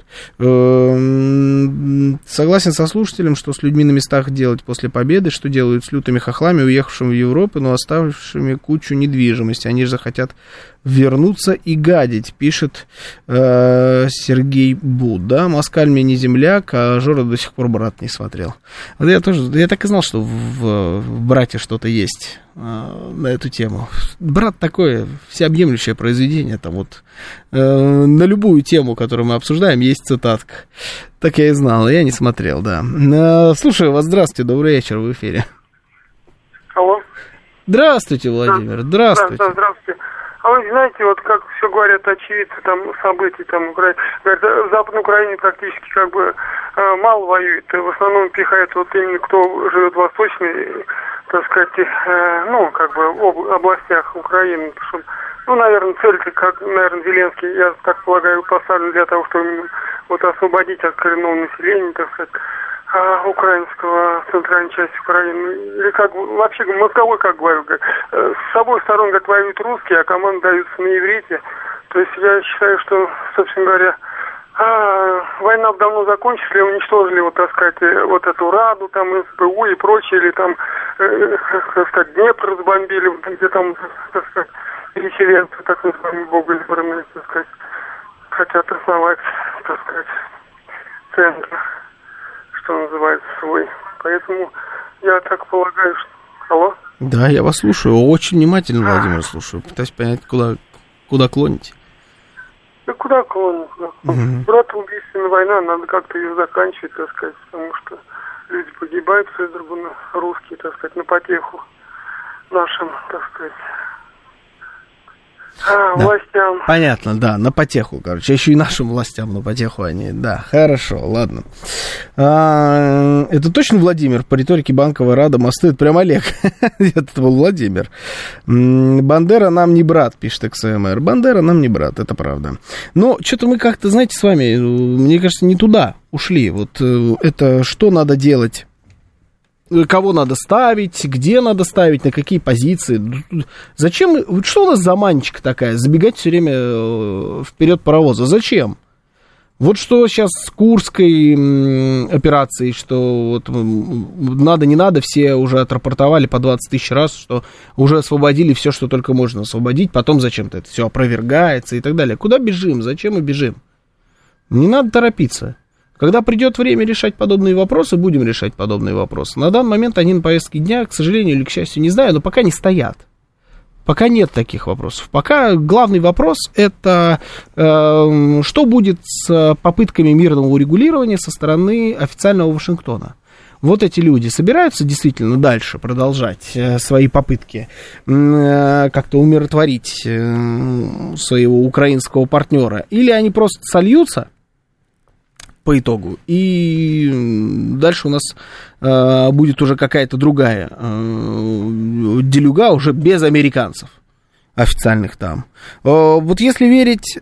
Согласен со слушателем, что с людьми на местах делать после победы, что делают с лютыми хохлами, уехавшими в Европу, но оставившими кучу недвижимости. Они же захотят вернуться и гадить, пишет Сергей Буд. Да, москаль мне не земляк, а Жора до сих пор «Брат» не смотрел. Вот я так и знал, что в «Брате» что-то есть на эту тему. «Брат» такое всеобъемлющее произведение, там вот на любую тему, которую мы обсуждаем, есть цитатка. Так я и знал, я не смотрел, да. Слушаю вас, здравствуйте, добрый вечер, в эфире. Алло. Здравствуйте, Владимир, здравствуйте. Да, здравствуйте. А вы знаете, вот как все говорят очевидцы там событий, там, говорят, в Западной Украине практически как бы мало воюет, в основном пихают вот именно кто живет в восточной, так сказать, областях Украины, потому что, наверное, цель-то, как, наверное, Зеленский, я так полагаю, поставлен для того, чтобы вот освободить от коренного населения, так сказать, украинского, центральной части Украины. Или как, вообще, мозговой, как говорю, с обоих сторон, как воюют русские, а команды даются на иврите. То есть я считаю, что, собственно говоря, война давно закончилась, уничтожили, вот, так сказать, вот эту Раду, там, СБУ и прочее, или там, так сказать, Днепр разбомбили, где там, так сказать, переселенцы, так называемые богоизбранные, так сказать, хотят основать, так сказать, центр. что называется, свой. Поэтому я так полагаю, что... Алло? Да, я вас слушаю. Очень внимательно, Владимир, слушаю. Пытаюсь понять, куда клоните. Да куда клонит? Брат, убийственная война, надо как-то ее заканчивать, так сказать, потому что люди погибают, все другу, русские, так сказать, на потеху нашим, так сказать, властям. Понятно, да, на потеху, короче, еще и нашим властям на потеху они, да, хорошо, ладно. Это точно Владимир? По риторике Банкова Рада мосты, это прям Олег. Это был Владимир. Бандера нам не брат, пишет XMR. Бандера нам не брат, это правда. Но что-то мы как-то, знаете, с вами, мне кажется, не туда ушли. Вот это что надо делать? Кого надо ставить, где надо ставить, на какие позиции. Зачем? Вот что у нас за манечка такая? Забегать все время вперед паровоза. Зачем? Вот что сейчас с Курской операцией, что вот надо, не надо, все уже отрапортовали по 20 тысяч раз, что уже освободили все, что только можно освободить, потом зачем-то это все опровергается и так далее. Куда бежим? Зачем мы бежим? Не надо торопиться. Когда придет время решать подобные вопросы, будем решать подобные вопросы. На данный момент они на повестке дня, к сожалению или к счастью, не знаю, но пока не стоят. Пока нет таких вопросов. Пока главный вопрос это что будет с попытками мирного урегулирования со стороны официального Вашингтона. Вот эти люди собираются действительно дальше продолжать свои попытки как-то умиротворить своего украинского партнера, или они просто сольются по итогу, и дальше у нас будет уже какая-то другая делюга, уже без американцев официальных там. Вот если верить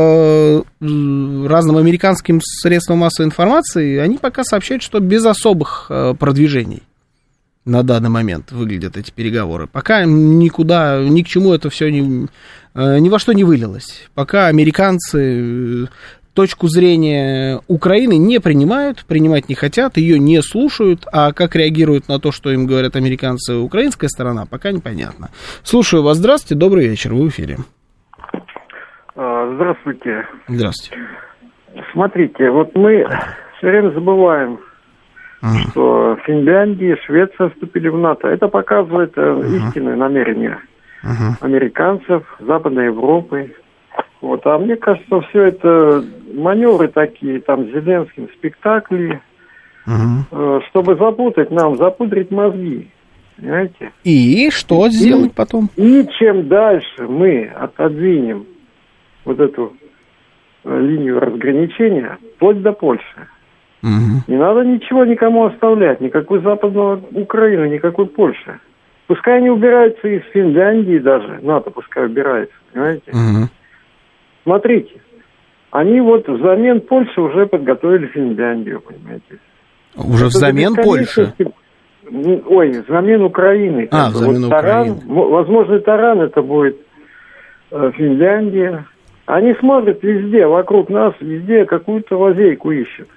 разным американским средствам массовой информации, они пока сообщают, что без особых продвижений на данный момент выглядят эти переговоры. Пока никуда, ни к чему это все ни во что не вылилось. Пока американцы точку зрения Украины не принимать не хотят, ее не слушают, а как реагируют на то, что им говорят американцы, украинская сторона, пока непонятно. Слушаю вас, здравствуйте, добрый вечер, вы в эфире. Здравствуйте. Здравствуйте. Смотрите, вот мы все время забываем, что Финляндия и Швеция вступили в НАТО. Это показывает истинное намерение американцев, Западной Европы. Вот, а мне кажется, все это маневры такие, там, с Зеленским, спектакли, чтобы запудрить мозги, понимаете? И что сделать потом? И чем дальше мы отодвинем вот эту линию разграничения, вплоть до Польши, не надо ничего никому оставлять, никакой Западной Украины, никакой Польши. Пускай они убираются из Финляндии даже, НАТО пускай убирается, понимаете? Смотрите, они вот взамен Польши уже подготовили Финляндию, понимаете. Уже взамен Польши? Ой, взамен Украины. Взамен вот Таран, Украины. Возможно, Таран это будет Финляндия. Они смотрят везде, вокруг нас, везде какую-то лазейку ищут.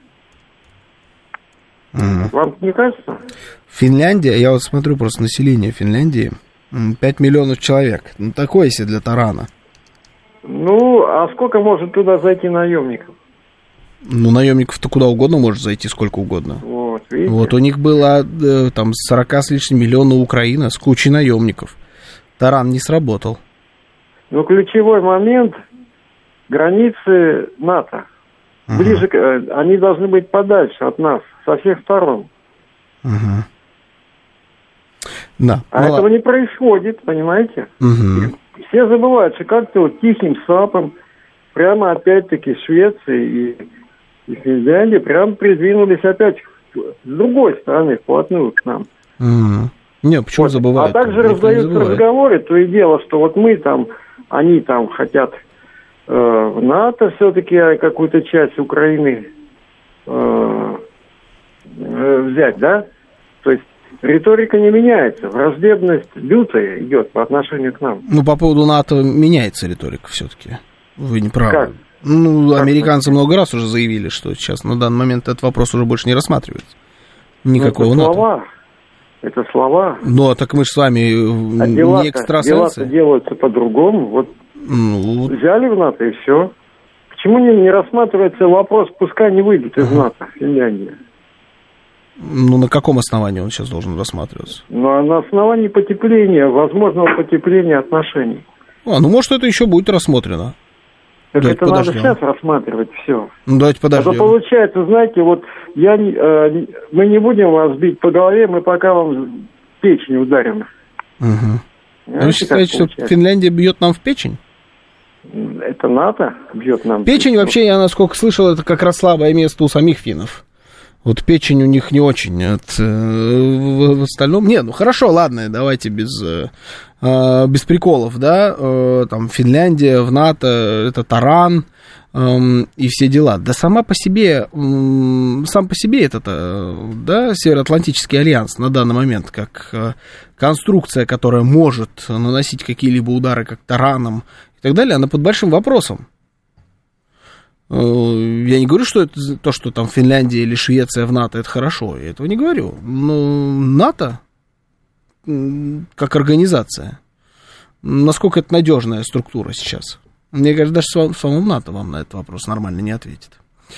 Вам не кажется? Финляндия, я вот смотрю просто население Финляндии, 5 миллионов человек. Ну, такое себе для Тарана. Ну, а сколько может туда зайти наемников? Ну, наемников-то куда угодно может зайти, сколько угодно. Вот, видите? Вот у них было там 40 с лишним миллионов Украина с кучей наемников. Таран не сработал. Ну, ключевой момент — границы НАТО. Ближе, они должны быть подальше от нас, со всех сторон. Да. Этого не происходит, понимаете? Все забывают, что как-то вот тихим сапом прямо опять-таки Швеция и Финляндия прямо придвинулись опять с другой стороны, вплотную к нам. Не, почему вот. Забывают? А также раздаются разговоры, то и дело, что вот мы там, они там хотят в НАТО все-таки какую-то часть Украины взять, да? То есть риторика не меняется, враждебность лютая идет по отношению к нам. Ну, по поводу НАТО меняется риторика все-таки. Вы не правы. Как? Ну, американцы много раз уже заявили, что сейчас на данный момент этот вопрос уже больше не рассматривается. Никакого НАТО. Слова. Это слова. Ну, а так мы же с вами не экстрасенсы. Дела-то делаются по-другому. Вот взяли в НАТО и все. Почему не рассматривается вопрос, пускай не выйдет из НАТО Финляндия? Ну, на каком основании он сейчас должен рассматриваться? Ну, на основании потепления, возможного потепления отношений. Ну, может, это еще будет рассмотрено. Так давайте это подождем. надо сейчас рассматривать все. Ну, давайте подождем. Это получается, знаете, вот мы не будем вас бить по голове, мы пока вам печень ударим. Угу. Вы считаете, что Финляндия бьет нам в печень? Это НАТО бьет нам. Печень вообще, я насколько слышал, это как раз слабое место у самих финнов. Вот печень у них не очень. В остальном... Не, ну хорошо, ладно, давайте без приколов, да. Там Финляндия в НАТО, это таран и все дела. Да сам по себе этот, да, Североатлантический альянс на данный момент, как конструкция, которая может наносить какие-либо удары, как тараном и так далее, она под большим вопросом. Я не говорю, что это то, что там Финляндия или Швеция в НАТО, это хорошо. Я этого не говорю. Но НАТО, как организация, насколько это надежная структура сейчас? Мне кажется, даже в самом НАТО вам на этот вопрос нормально не ответит.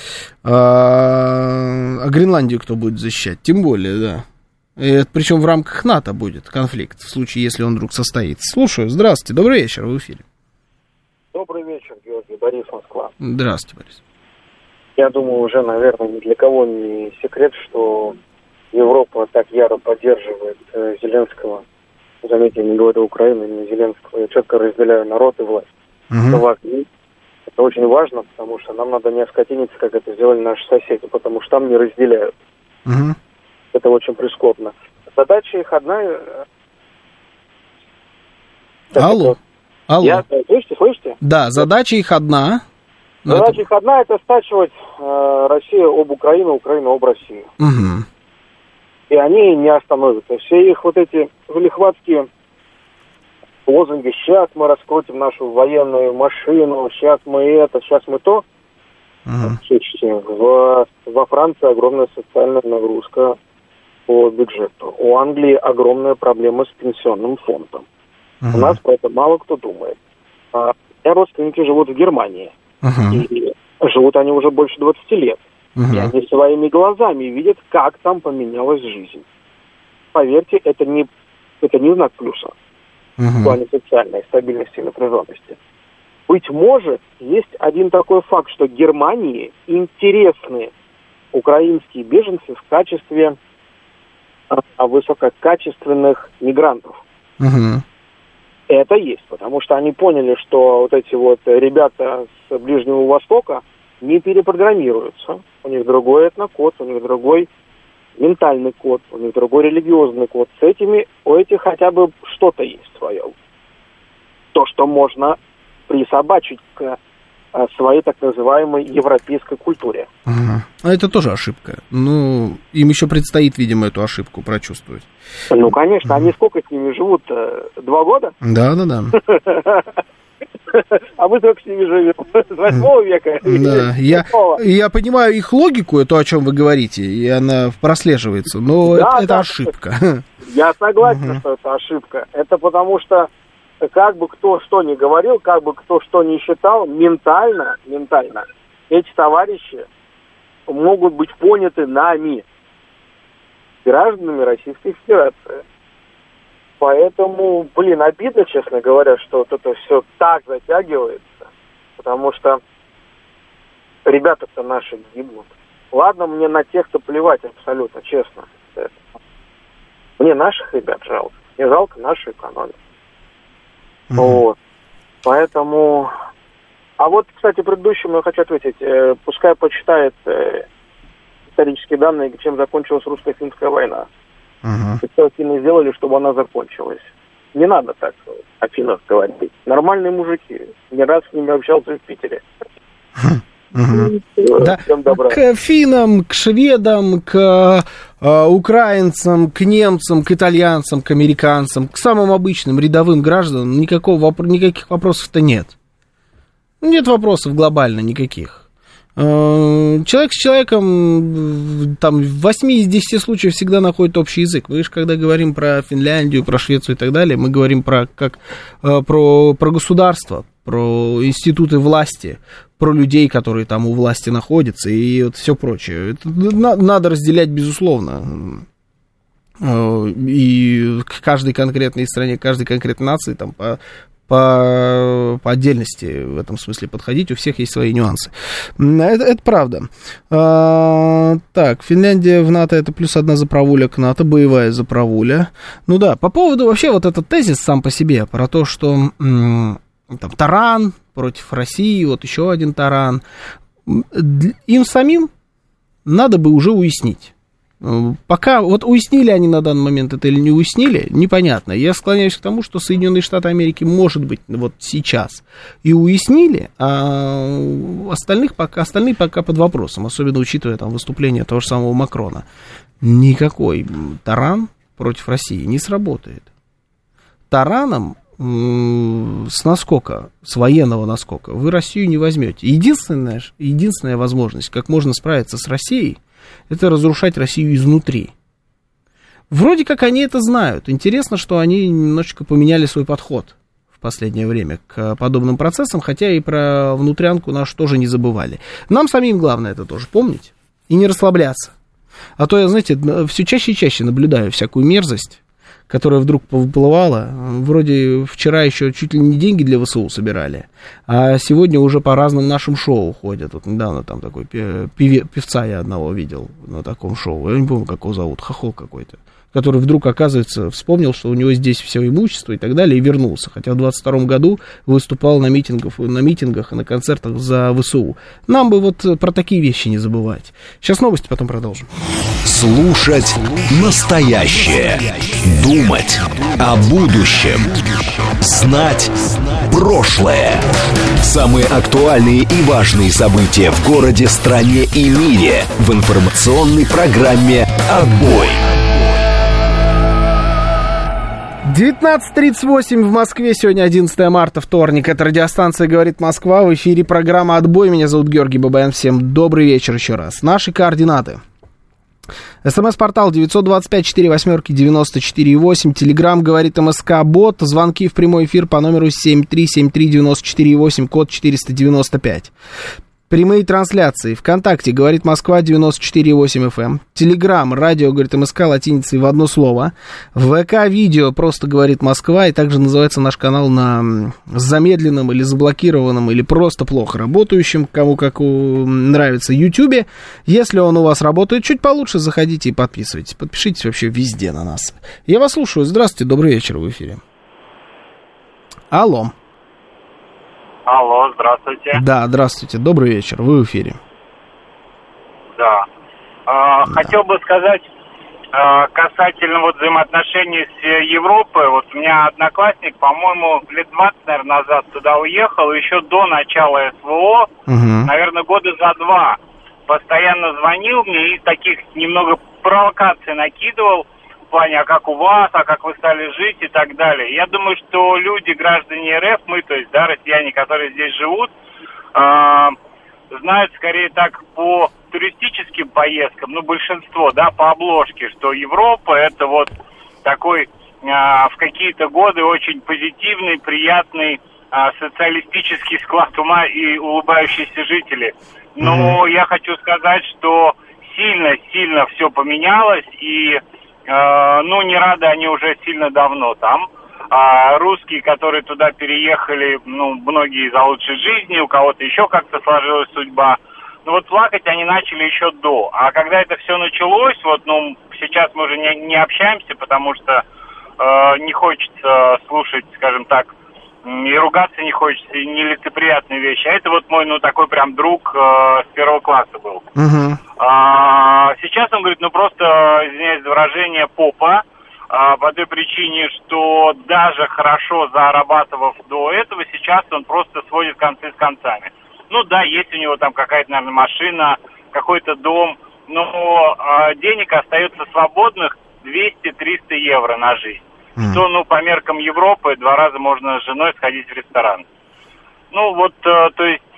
А Гренландию кто будет защищать? Тем более, да. Причем в рамках НАТО будет конфликт, в случае, если он вдруг состоится. Слушаю. Здравствуйте. Добрый вечер. Вы в эфире. Добрый вечер, Георгий. Борис, Москва. Здравствуйте, Борис. Я думаю, уже, наверное, ни для кого не секрет, что Европа так яро поддерживает Зеленского. Заметьте, я не говорю Украину, не Зеленского. Я четко разделяю народ и власть. Это очень важно, потому что нам надо не оскотиниться, как это сделали наши соседи, потому что там не разделяют. Это очень прискорбно. Задача их одна... Алло. Алло. Слышите? Да, задача их одна. Задача их одна — это стачивать Россию об Украину, Украину об Россию. Угу. И они не остановятся. Все их вот эти лихватские лозунги: сейчас мы раскрутим нашу военную машину, сейчас мы это, сейчас мы то. Слушайте, во Франции огромная социальная нагрузка по бюджету. У Англии огромная проблема с пенсионным фондом. У нас про это мало кто думает. У меня родственники живут в Германии. И живут они уже больше 20 лет. И они своими глазами видят, как там поменялась жизнь. Поверьте, это не знак плюса в плане социальной стабильности и напряженности. Быть может, есть один такой факт, что Германии интересны украинские беженцы в качестве высококачественных мигрантов. Это есть, потому что они поняли, что вот эти вот ребята с Ближнего Востока не перепрограммируются. У них другой этнокод, у них другой ментальный код, у них другой религиозный код. С этими, у этих хотя бы что-то есть свое. То, что можно присобачить к своей так называемой европейской культуре. А это тоже ошибка. Ну, им еще предстоит, видимо, эту ошибку прочувствовать. Ну, конечно. Они сколько с ними живут? 2 года? Да. А мы только с ними живем. С 8 века. Да. Я понимаю их логику, это о чем вы говорите, и она прослеживается, но это ошибка. Я согласен, что это ошибка. Это потому что как бы кто что ни говорил, как бы кто что ни считал, ментально эти товарищи могут быть поняты нами, гражданами Российской Федерации. Поэтому, обидно, честно говоря, что вот это все так затягивается, потому что ребята-то наши гибнут. Ладно, мне на тех-то плевать абсолютно, честно. Мне наших ребят жалко. Мне жалко нашу экономику. Вот. Поэтому... А вот, кстати, предыдущему я хочу ответить. Пускай почитает исторические данные, чем закончилась русско-финская война. Что финны сделали, чтобы она закончилась. Не надо так о финнах говорить. Нормальные мужики. Не раз с ними общался в Питере. Да. К финнам, к шведам, к украинцам, к немцам, к итальянцам, к американцам, к самым обычным рядовым гражданам никаких вопросов-то нет. Нет вопросов глобально никаких. Человек с человеком там, в 8 из 10 случаев всегда находит общий язык. Мы же, когда говорим про Финляндию, про Швецию и так далее, мы говорим про государство, про институты власти, про людей, которые там у власти находятся, и вот все прочее. Это надо разделять, безусловно. И к каждой конкретной стране, к каждой конкретной нации там, по отдельности в этом смысле подходить, у всех есть свои нюансы. Это правда. Так, Финляндия в НАТО — это +1 заправуля к НАТО, боевая заправуля. Ну да, по поводу вообще вот этот тезис сам по себе, про то, что там таран против России, вот еще один таран, им самим надо бы уже уяснить. Пока, вот уяснили они на данный момент это или не уяснили, непонятно. Я склоняюсь к тому, что Соединенные Штаты Америки, может быть, вот сейчас и уяснили, а остальные пока под вопросом, особенно учитывая там выступление того же самого Макрона. Никакой таран против России не сработает. Тараном с наскока, с военного наскока, вы Россию не возьмете. Единственная возможность, как можно справиться с Россией, это разрушать Россию изнутри. Вроде как они это знают. Интересно, что они немножечко поменяли свой подход в последнее время к подобным процессам, хотя и про внутрянку нашу тоже не забывали. Нам самим главное это тоже помнить и не расслабляться. А то я, знаете, все чаще и чаще наблюдаю всякую мерзость, которая вдруг повыплывала. Вроде вчера еще чуть ли не деньги для ВСУ собирали, а сегодня уже по разным нашим шоу ходят. Вот недавно там такой певца я одного видел на таком шоу. Я не помню, как его зовут, хохол какой-то, который вдруг, оказывается, вспомнил, что у него здесь все имущество и так далее, и вернулся. Хотя в 22 году выступал на митингах и на концертах за ВСУ. Нам бы вот про такие вещи не забывать. Сейчас новости, потом продолжим. Слушать настоящее. Думать о будущем. Знать прошлое. Самые актуальные и важные события в городе, стране и мире в информационной программе «Отбой». 19:38 в Москве, сегодня 11 марта, вторник. Это радиостанция «Говорит Москва», в эфире программа «Отбой». Меня зовут Георгий Бабаян. Всем добрый вечер еще раз. Наши координаты. СМС-портал 925-48-94-8. Телеграм «Говорит МСК-бот». Звонки в прямой эфир по номеру 7373948, код 495. Прямые трансляции. ВКонтакте «Говорит Москва», 94,8 FM. Телеграм, радио «Говорит МСК», латиницей в одно слово. ВК-видео просто «Говорит Москва». И также называется наш канал на замедленном или заблокированном, или просто плохо работающем, кому как нравится, Ютубе. Если он у вас работает чуть получше, заходите и подписывайтесь. Подпишитесь вообще везде на нас. Я вас слушаю. Здравствуйте, добрый вечер, в эфире. Алло. Алло, здравствуйте. Да, здравствуйте, добрый вечер, вы в эфире. Да. Хотел бы сказать касательно вот взаимоотношений с Европой. Вот у меня одноклассник, по-моему, лет 20, наверное, назад туда уехал, еще до начала СВО, наверное, года за 2, постоянно звонил мне и таких немного провокаций накидывал. В плане, а как у вас, а как вы стали жить и так далее. Я думаю, что люди, граждане РФ, мы, то есть, да, россияне, которые здесь живут, знают скорее так по туристическим поездкам, ну, большинство, да, по обложке, что Европа это вот такой в какие-то годы очень позитивный, приятный социалистический склад ума и улыбающиеся жители. Но я хочу сказать, что сильно все поменялось, и не рады они уже сильно давно там. Русские, которые туда переехали, многие за лучшей жизни, у кого-то еще как-то сложилась судьба. Вот плакать они начали еще до. А когда это все началось, сейчас мы уже не общаемся, потому что не хочется слушать, скажем так, и ругаться не хочется, и нелицеприятные вещи. А это вот мой, такой прям друг с первого класса был. Сейчас он говорит, просто, извиняюсь за выражение, попа, по той причине, что даже хорошо зарабатывав до этого, сейчас он просто сводит концы с концами. Да, есть у него там какая-то, наверное, машина, какой-то дом, но денег остается свободных 200-300 евро на жизнь. Что, по меркам Европы 2 раза можно с женой сходить в ресторан. То есть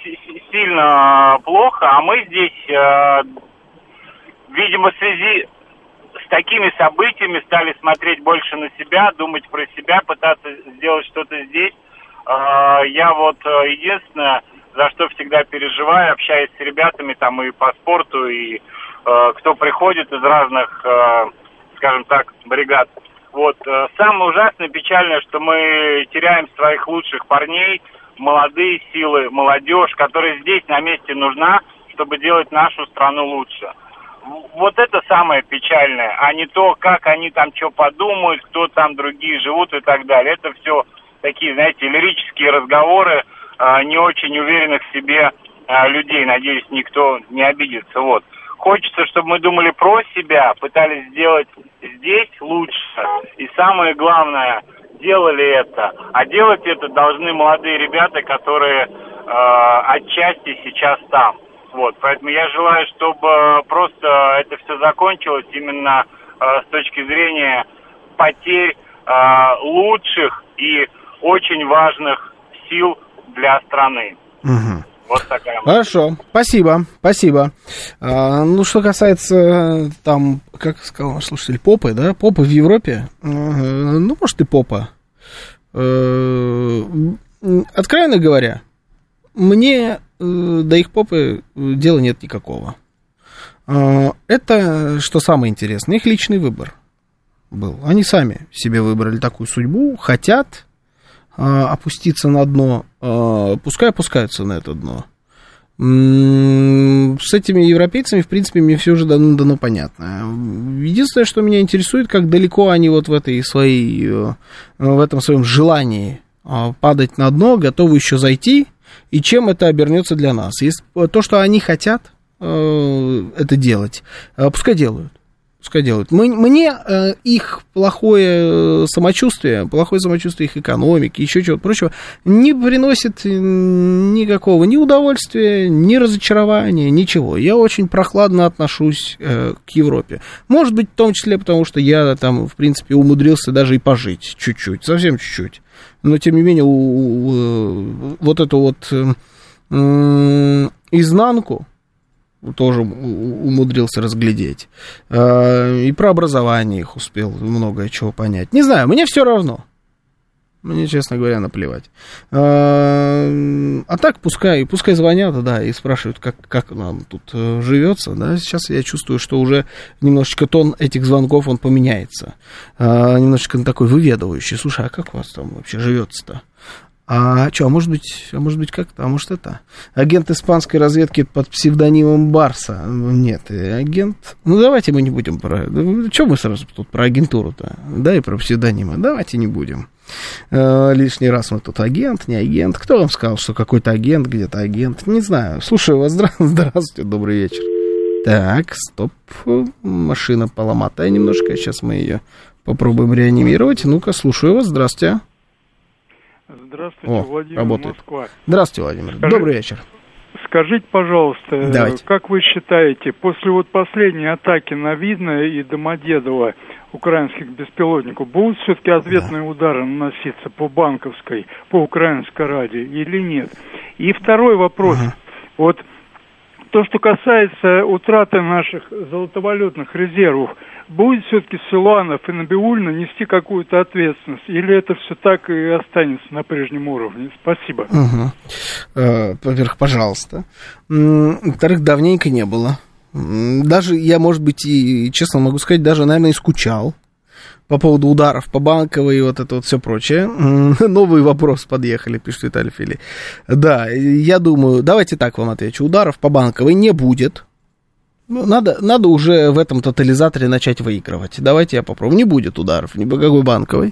сильно плохо, а мы здесь, видимо, в связи с такими событиями стали смотреть больше на себя, думать про себя, пытаться сделать что-то здесь. Я вот единственное, за что всегда переживаю, общаясь с ребятами там и по спорту, и кто приходит из разных, скажем так, бригад. Вот, самое ужасное, печальное, что мы теряем своих лучших парней, молодые силы, молодежь, которая здесь на месте нужна, чтобы делать нашу страну лучше. Вот это самое печальное, а не то, как они там что подумают, кто там другие живут и так далее. Это все такие, знаете, лирические разговоры не очень уверенных в себе людей. Надеюсь, никто не обидится. Вот. Хочется, чтобы мы думали про себя, пытались сделать здесь лучше. И самое главное, делали это. А делать это должны молодые ребята, которые отчасти сейчас там. Вот. Поэтому я желаю, чтобы просто это все закончилось именно с точки зрения потерь лучших и очень важных сил для страны. Угу. Вот такая. Хорошо, спасибо. Ну, что касается, там, как сказал наш слушатель, попы, да, попы в Европе, ну, может, и попа. Откровенно говоря, мне до их попы дела нет никакого. Это, что самое интересное, их личный выбор был. Они сами себе выбрали такую судьбу, хотят опуститься на дно, пускай опускаются на это дно. С этими европейцами, в принципе, мне все уже дано понятно. Единственное, что меня интересует, как далеко они вот в этом своем желании падать на дно, готовы еще зайти, и чем это обернется для нас. Если то, что они хотят это делать, пускай делают. Мне их плохое самочувствие их экономики, еще чего-то прочего, не приносит никакого ни удовольствия, ни разочарования, ничего. Я очень прохладно отношусь к Европе. Может быть, в том числе потому, что я там, в принципе, умудрился даже и пожить чуть-чуть, совсем чуть-чуть. Но, тем не менее, вот эту вот изнанку тоже умудрился разглядеть. И про образование их успел многое чего понять. Не знаю, мне все равно. Мне, честно говоря, наплевать. А так пускай звонят, да, и спрашивают, как нам тут живется. Да. Сейчас я чувствую, что уже немножечко тон этих звонков, он поменяется. Немножечко такой выведывающий. Слушай, а как у вас там вообще живется-то? А что, может быть как-то, а может это? Агент испанской разведки под псевдонимом Барса. Нет, агент... Ну, давайте мы не будем про... Что мы сразу тут про агентуру-то? Да, и про псевдонимы. Давайте не будем. Лишний раз мы тут агент, не агент. Кто вам сказал, что какой-то агент, где-то агент? Не знаю. Слушаю вас. Здравствуйте, добрый вечер. Так, стоп. Машина поломатая немножко. Сейчас мы ее попробуем реанимировать. Ну-ка, слушаю вас. Здравствуйте. Здравствуйте, Владимир, работает. Москва. Здравствуйте, Владимир. Добрый вечер. Скажите, пожалуйста, давайте. Как вы считаете, после вот последней атаки на Видное и Домодедово украинских беспилотников будут все-таки ответные удары наноситься по Банковской, по Украинской Раде или нет? И второй вопрос. Вот то, что касается утраты наших золотовалютных резервов, будет все-таки Силуанов и Набиуллина нести какую-то ответственность? Или это все так и останется на прежнем уровне? Спасибо. Во-первых, пожалуйста. Во-вторых, давненько не было. Даже я, может быть, и честно могу сказать, даже, наверное, и скучал по поводу ударов по Банковой и вот это вот все прочее. Новый вопрос подъехали, пишет Виталий Фили. Да, я думаю, давайте так вам отвечу. Ударов по Банковой не будет. Надо уже в этом тотализаторе начать выигрывать. Давайте я попробую. Не будет ударов ни по какой Банковой.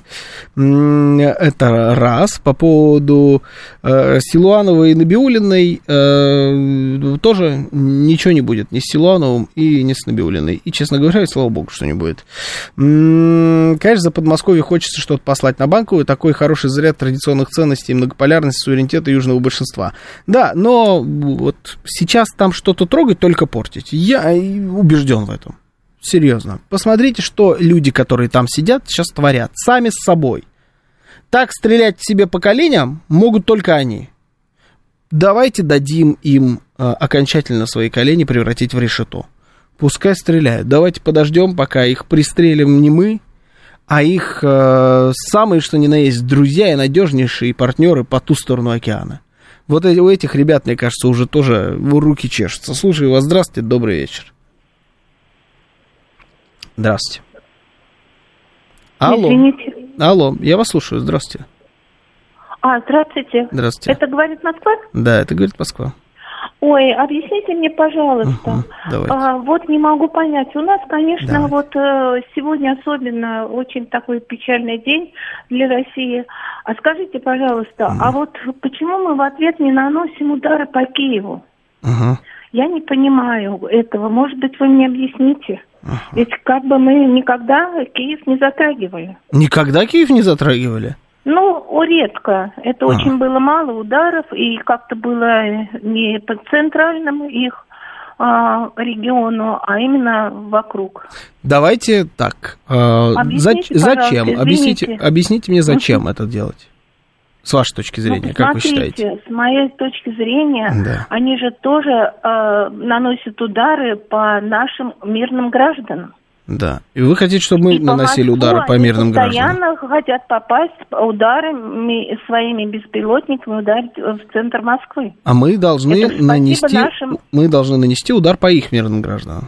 Это раз. По поводу Силуановой и Набиуллиной тоже ничего не будет. Ни с Силуановым и ни с Набиуллиной. И, честно говоря, слава богу, что не будет. Конечно, за Подмосковье хочется что-то послать на Банковую. Такой хороший заряд традиционных ценностей, многополярности, суверенитета южного большинства. Да, но вот сейчас там что-то трогать, только портить. Я убежден в этом. Серьезно. Посмотрите, что люди, которые там сидят, сейчас творят. Сами с собой. Так стрелять себе по коленям могут только они. давайте дадим им окончательно свои колени превратить в решето. Пускай стреляют. Давайте подождем, пока их пристрелим не мы, а их самые, что ни на есть, друзья и надежнейшие партнеры по ту сторону океана. Вот у этих ребят, мне кажется, уже тоже руки чешутся. Слушаю вас. Здравствуйте, добрый вечер. Здравствуйте. Алло. Извините. Алло, я вас слушаю. Здравствуйте. Здравствуйте. Здравствуйте. Это говорит Москва? Да, это говорит Москва. Ой, объясните мне, пожалуйста. Давайте. Вот не могу понять. У нас, конечно, вот сегодня особенно очень такой печальный день для России. А скажите, пожалуйста, а вот почему мы в ответ не наносим удары по Киеву? Я не понимаю этого. Может быть, вы мне объясните? Ведь как бы мы никогда Киев не затрагивали. Никогда Киев не затрагивали? Ну, редко. Это очень было мало ударов, и как-то было не по центральному их региону, а именно вокруг. Давайте так. Зачем? Объясните мне, зачем это делать? С вашей точки зрения, как вы считаете? С моей точки зрения, они же тоже наносят удары по нашим мирным гражданам. Да. И вы хотите, чтобы мы наносили удары по мирным гражданам? Постоянно хотят попасть ударами своими беспилотниками, ударить в центр Москвы. А мы должны нанести удар по их мирным гражданам.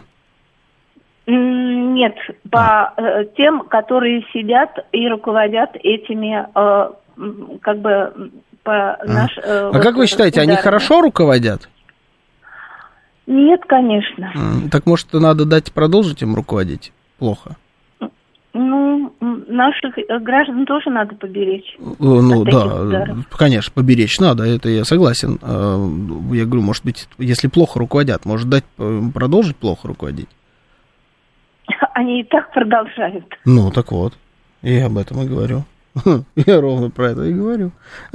Нет, по тем, которые сидят и руководят этими, как бы, по нашим... А как вы считаете, они хорошо руководят? Нет, конечно. Так, может, надо дать продолжить им руководить? Плохо. Ну, наших граждан тоже надо поберечь. Ну, да, конечно, поберечь надо, это я согласен. Я говорю, может быть, если плохо руководят, может дать продолжить плохо руководить? Они и так продолжают. Ну, так вот, я об этом и говорю. Я ровно про это и говорю.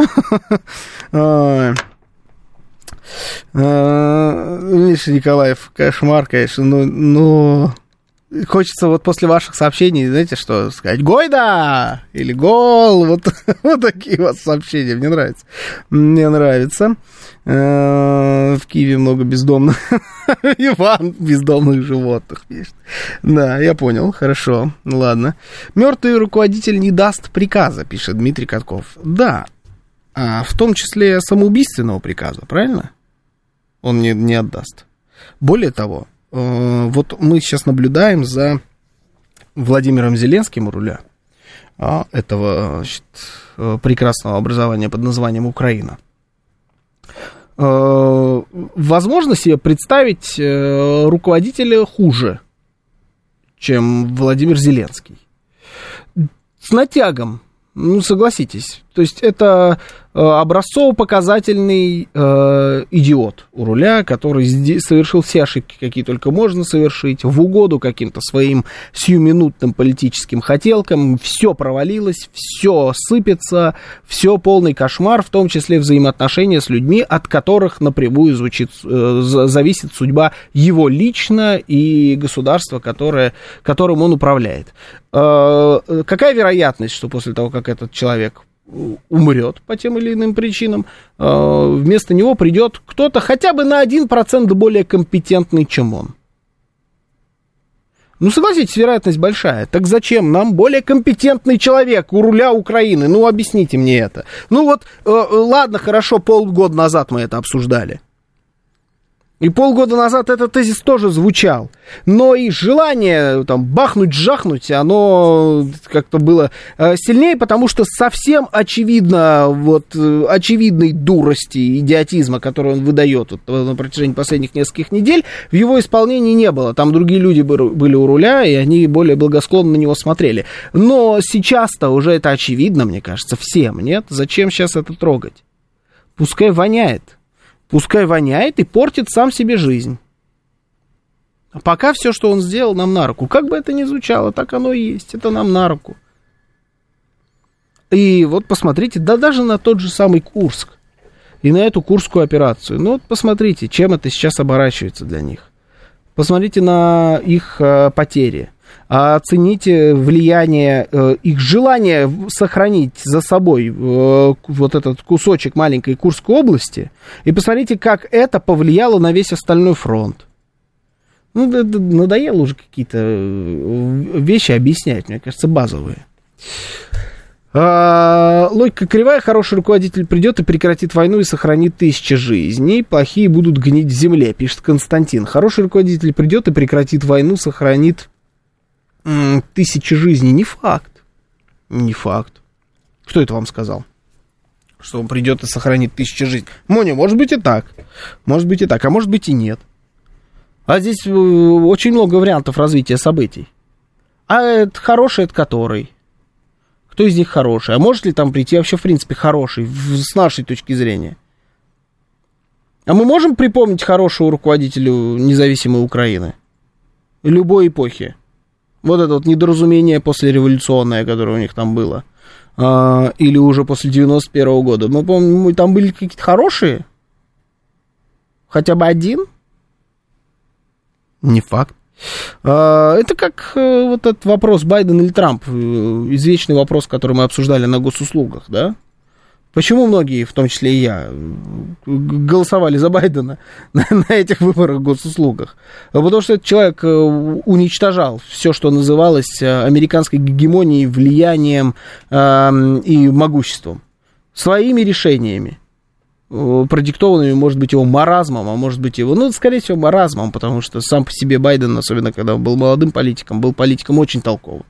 Миша Николаев, кошмар, конечно, но хочется вот после ваших сообщений, знаете, что сказать? Гойда! Или гол! Вот такие вот сообщения, мне нравится. Мне нравится. В Киеве много бездомных. Иван, бездомных животных пишет. Да, я понял, хорошо, ладно. Мертвый руководитель не даст приказа, пишет Дмитрий Катков. Да, в том числе самоубийственного приказа, правильно? Он не отдаст. Более того, вот мы сейчас наблюдаем за Владимиром Зеленским у руля этого, значит, прекрасного образования под названием Украина. Возможно себе представить руководителя хуже, чем Владимир Зеленский. С натягом, ну, согласитесь. То есть это образцово-показательный идиот у руля, который совершил все ошибки, какие только можно совершить, в угоду каким-то своим сиюминутным политическим хотелкам. Все провалилось, все сыпется, все полный кошмар, в том числе взаимоотношения с людьми, от которых напрямую зависит судьба его лично и государства, которым он управляет. Какая вероятность, что после того, как этот человек умрет по тем или иным причинам, вместо него придет кто-то хотя бы на 1% более компетентный, чем он? Ну, согласитесь, вероятность большая. Так зачем нам более компетентный человек у руля Украины? Ну, объясните мне это. Ну, вот, ладно, хорошо, полгода назад мы это обсуждали. И полгода назад этот тезис тоже звучал. Но и желание там бахнуть-жахнуть, оно как-то было сильнее, потому что совсем очевидно, вот, очевидной дурости, идиотизма, который он выдает вот, на протяжении последних нескольких недель, в его исполнении не было. Там другие люди были у руля, и они более благосклонно на него смотрели. Но сейчас-то уже это очевидно, мне кажется, всем, нет? Зачем сейчас это трогать? Пускай воняет. Пускай воняет и портит сам себе жизнь. А пока все, что он сделал, нам на руку. Как бы это ни звучало, так оно и есть. Это нам на руку. И вот посмотрите, да даже на тот же самый Курск. И на эту Курскую операцию. Ну вот посмотрите, чем это сейчас оборачивается для них. Посмотрите на их потери. а оцените влияние, их желание сохранить за собой вот этот кусочек маленькой Курской области, и посмотрите, как это повлияло на весь остальной фронт. Ну, надоело уже какие-то вещи объяснять, мне кажется, базовые. Логика кривая, хороший руководитель придет и прекратит войну и сохранит 1000 жизней, плохие будут гнить в земле, пишет Константин. Хороший руководитель придет и прекратит войну, сохранит 1000 жизней. Не факт. Не факт. Кто это вам сказал? Что он придет и сохранит 1000 жизней. Моня, может быть и так. Может быть и так, а может быть и нет. А здесь очень много вариантов развития событий. А это хороший, это который? Кто из них хороший? А может ли там прийти вообще, в принципе, хороший, с нашей точки зрения? А мы можем припомнить хорошего руководителя независимой Украины? Любой эпохи. Вот это вот недоразумение послереволюционное, которое у них там было. Или уже после 91-го года. Мы помним, там были какие-то хорошие? Хотя бы один? Не факт. Это как вот этот вопрос, Байден или Трамп, извечный вопрос, который мы обсуждали на госуслугах, да? Почему многие, в том числе и я, голосовали за Байдена на этих выборах госуслугах? Потому что этот человек уничтожал все, что называлось американской гегемонией, влиянием и могуществом, своими решениями, продиктованными, может быть, его маразмом, а может быть, его, ну, скорее всего, маразмом, потому что сам по себе Байден, особенно когда он был молодым политиком, был политиком очень толковым.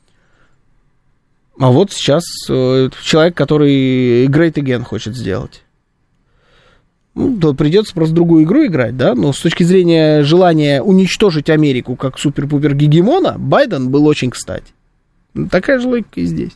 А вот сейчас человек, который Great Again хочет сделать. Ну, то придется просто другую игру играть, да, но с точки зрения желания уничтожить Америку как супер-пупер гегемона, Байден был очень кстати. Такая же логика и здесь.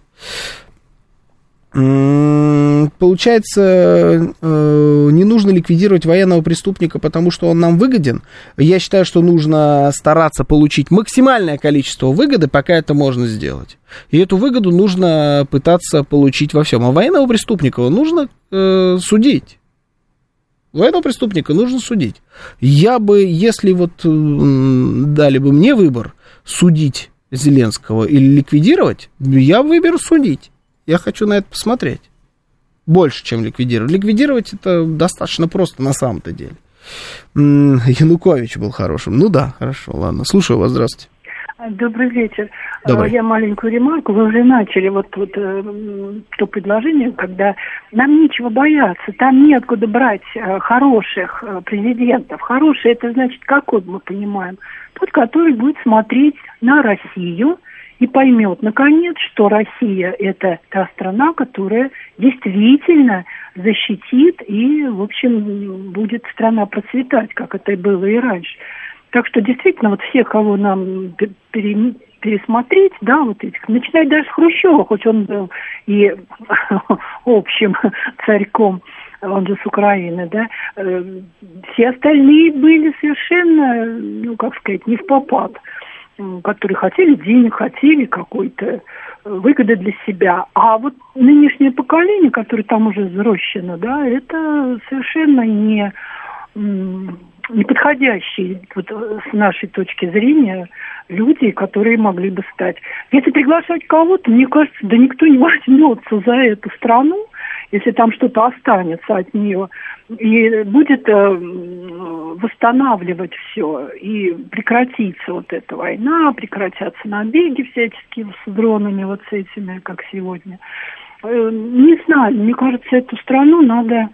Получается, не нужно ликвидировать военного преступника, потому что он нам выгоден. Я считаю, что нужно стараться получить максимальное количество выгоды, пока это можно сделать. И эту выгоду нужно пытаться получить во всем. А военного преступника нужно судить. Военного преступника нужно судить. Я бы, если вот дали бы мне выбор судить Зеленского или ликвидировать, я выберу судить. Я хочу на это посмотреть. Больше, чем ликвидировать. Ликвидировать это достаточно просто на самом-то деле. Янукович был хорошим. Ну да, хорошо, ладно. Слушаю вас, здравствуйте. Добрый вечер. Добрый. Я маленькую ремарку. Вы уже начали то предложение, когда нам нечего бояться. Там неоткуда брать хороших президентов. Хороший, это значит, какой мы понимаем? Тот, который будет смотреть на Россию и поймет, наконец, что Россия – это та страна, которая действительно защитит и, в общем, будет страна процветать, как это и было и раньше. Так что, действительно, вот всех, кого нам пересмотреть, да, вот этих, начиная даже с Хрущева, хоть он был и общим царьком, он же с Украины, да, все остальные были совершенно, ну, как сказать, не впопад, которые хотели денег, хотели какой-то выгоды для себя. А вот нынешнее поколение, которое там уже взрощено, да, это совершенно неподходящие вот, с нашей точки зрения люди, которые могли бы стать. Если приглашать кого-то, мне кажется, да никто не возьмется за эту страну, если там что-то останется от нее, и будет восстанавливать все, и прекратится вот эта война, прекратятся набеги всяческие с дронами вот с этими, как сегодня. Не знаю, мне кажется, эту страну надо,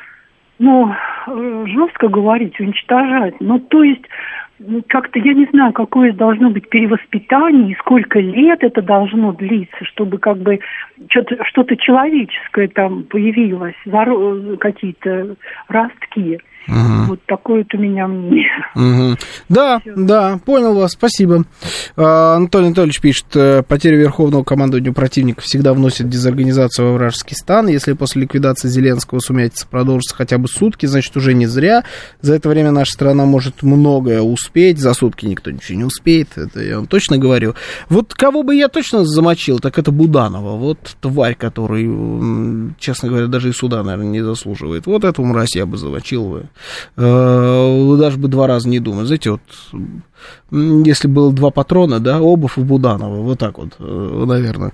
жестко говорить, уничтожать. То есть, как-то, я не знаю, какое должно быть перевоспитание, и сколько лет это должно длиться, чтобы как бы что-то человеческое там появилось, какие-то ростки. Угу. Вот такое вот у меня мнение. Угу. Да, понял вас, спасибо. Анатолий Анатольевич пишет, потеря верховного командования противника всегда вносит дезорганизацию во вражеский стан. Если после ликвидации Зеленского сумятица продолжится хотя бы сутки, значит, уже не зря. За это время наша страна может многое успеть. За сутки никто ничего не успеет, это я вам точно говорю. Вот кого бы я точно замочил, так это Буданова. Вот тварь, который, честно говоря, даже и суда, наверное, не заслуживает. Вот эту мразь я бы замочил бы. даже бы 2 раза не думать. Знаете, вот, если было 2 патрона, да, Обув и Буданова, вот так вот, наверное.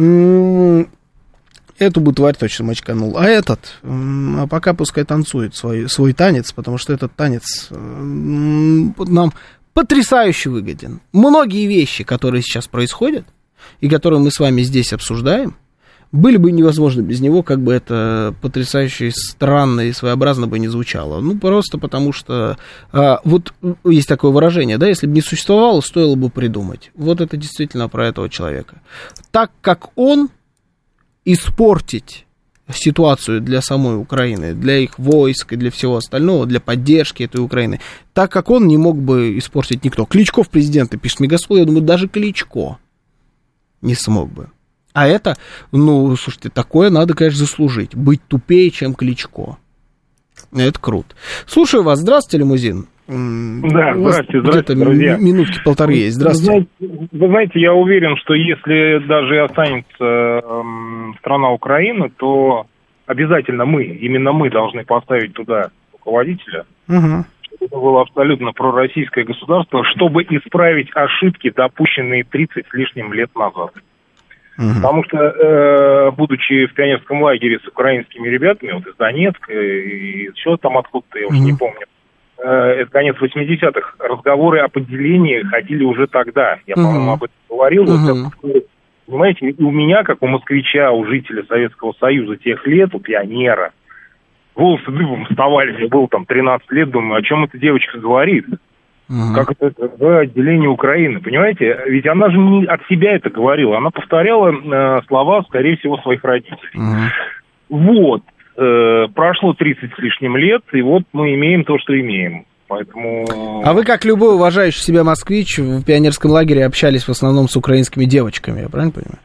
Эту бы тварь точно мочканул. А этот, пока пускай танцует свой танец, потому что этот танец нам потрясающе выгоден. Многие вещи, которые сейчас происходят, и которые мы с вами здесь обсуждаем, были бы невозможны без него, как бы это потрясающе странно и своеобразно бы не звучало. Ну, просто потому что, вот есть такое выражение, да, если бы не существовало, стоило бы придумать. Вот это действительно про этого человека. Так как он испортить ситуацию для самой Украины, для их войск и для всего остального, для поддержки этой Украины, так как он не мог бы испортить никто. Кличко в президенты, пишет Мегаспол, я думаю, даже Кличко не смог бы. А это, ну, слушайте, такое надо, конечно, заслужить. Быть тупее, чем Кличко. Это круто. Слушаю вас. Здравствуйте, Лимузин. Да, здравствуйте, друзья. Минутки 1.5 есть. Здравствуйте. Вы знаете, я уверен, что если даже останется страна Украина, то обязательно именно мы должны поставить туда руководителя, чтобы это было абсолютно пророссийское государство, чтобы исправить ошибки, допущенные 30 с лишним лет назад. Потому что, будучи в пионерском лагере с украинскими ребятами, вот из Донецка, и еще там откуда-то, я уже не помню, это конец 80-х, разговоры о поделении ходили уже тогда. Я, по-моему, об этом говорил. Вот, понимаете, и у меня, как у москвича, у жителя Советского Союза тех лет, у пионера, волосы дыбом вставали, мне было там 13 лет, думаю, о чем эта девочка говорит? Как это отделение Украины, понимаете? Ведь она же не от себя это говорила, она повторяла слова, скорее всего, своих родителей. Вот. Прошло 30 с лишним лет, и вот мы имеем то, что имеем. Поэтому... А вы, как любой уважающий себя москвич, в пионерском лагере общались в основном с украинскими девочками, я правильно понимаю?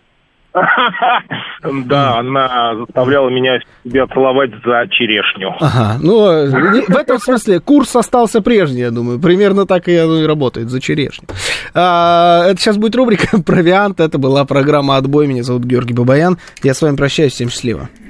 Да, она заставляла меня себя целовать за черешню. Ага, ну, в этом смысле курс остался прежний, я думаю. Примерно так и оно и работает, за черешню. Это сейчас будет рубрика «Провиант». Это была программа «Отбой». Меня зовут Георгий Бабаян. Я с вами прощаюсь. Всем счастливо.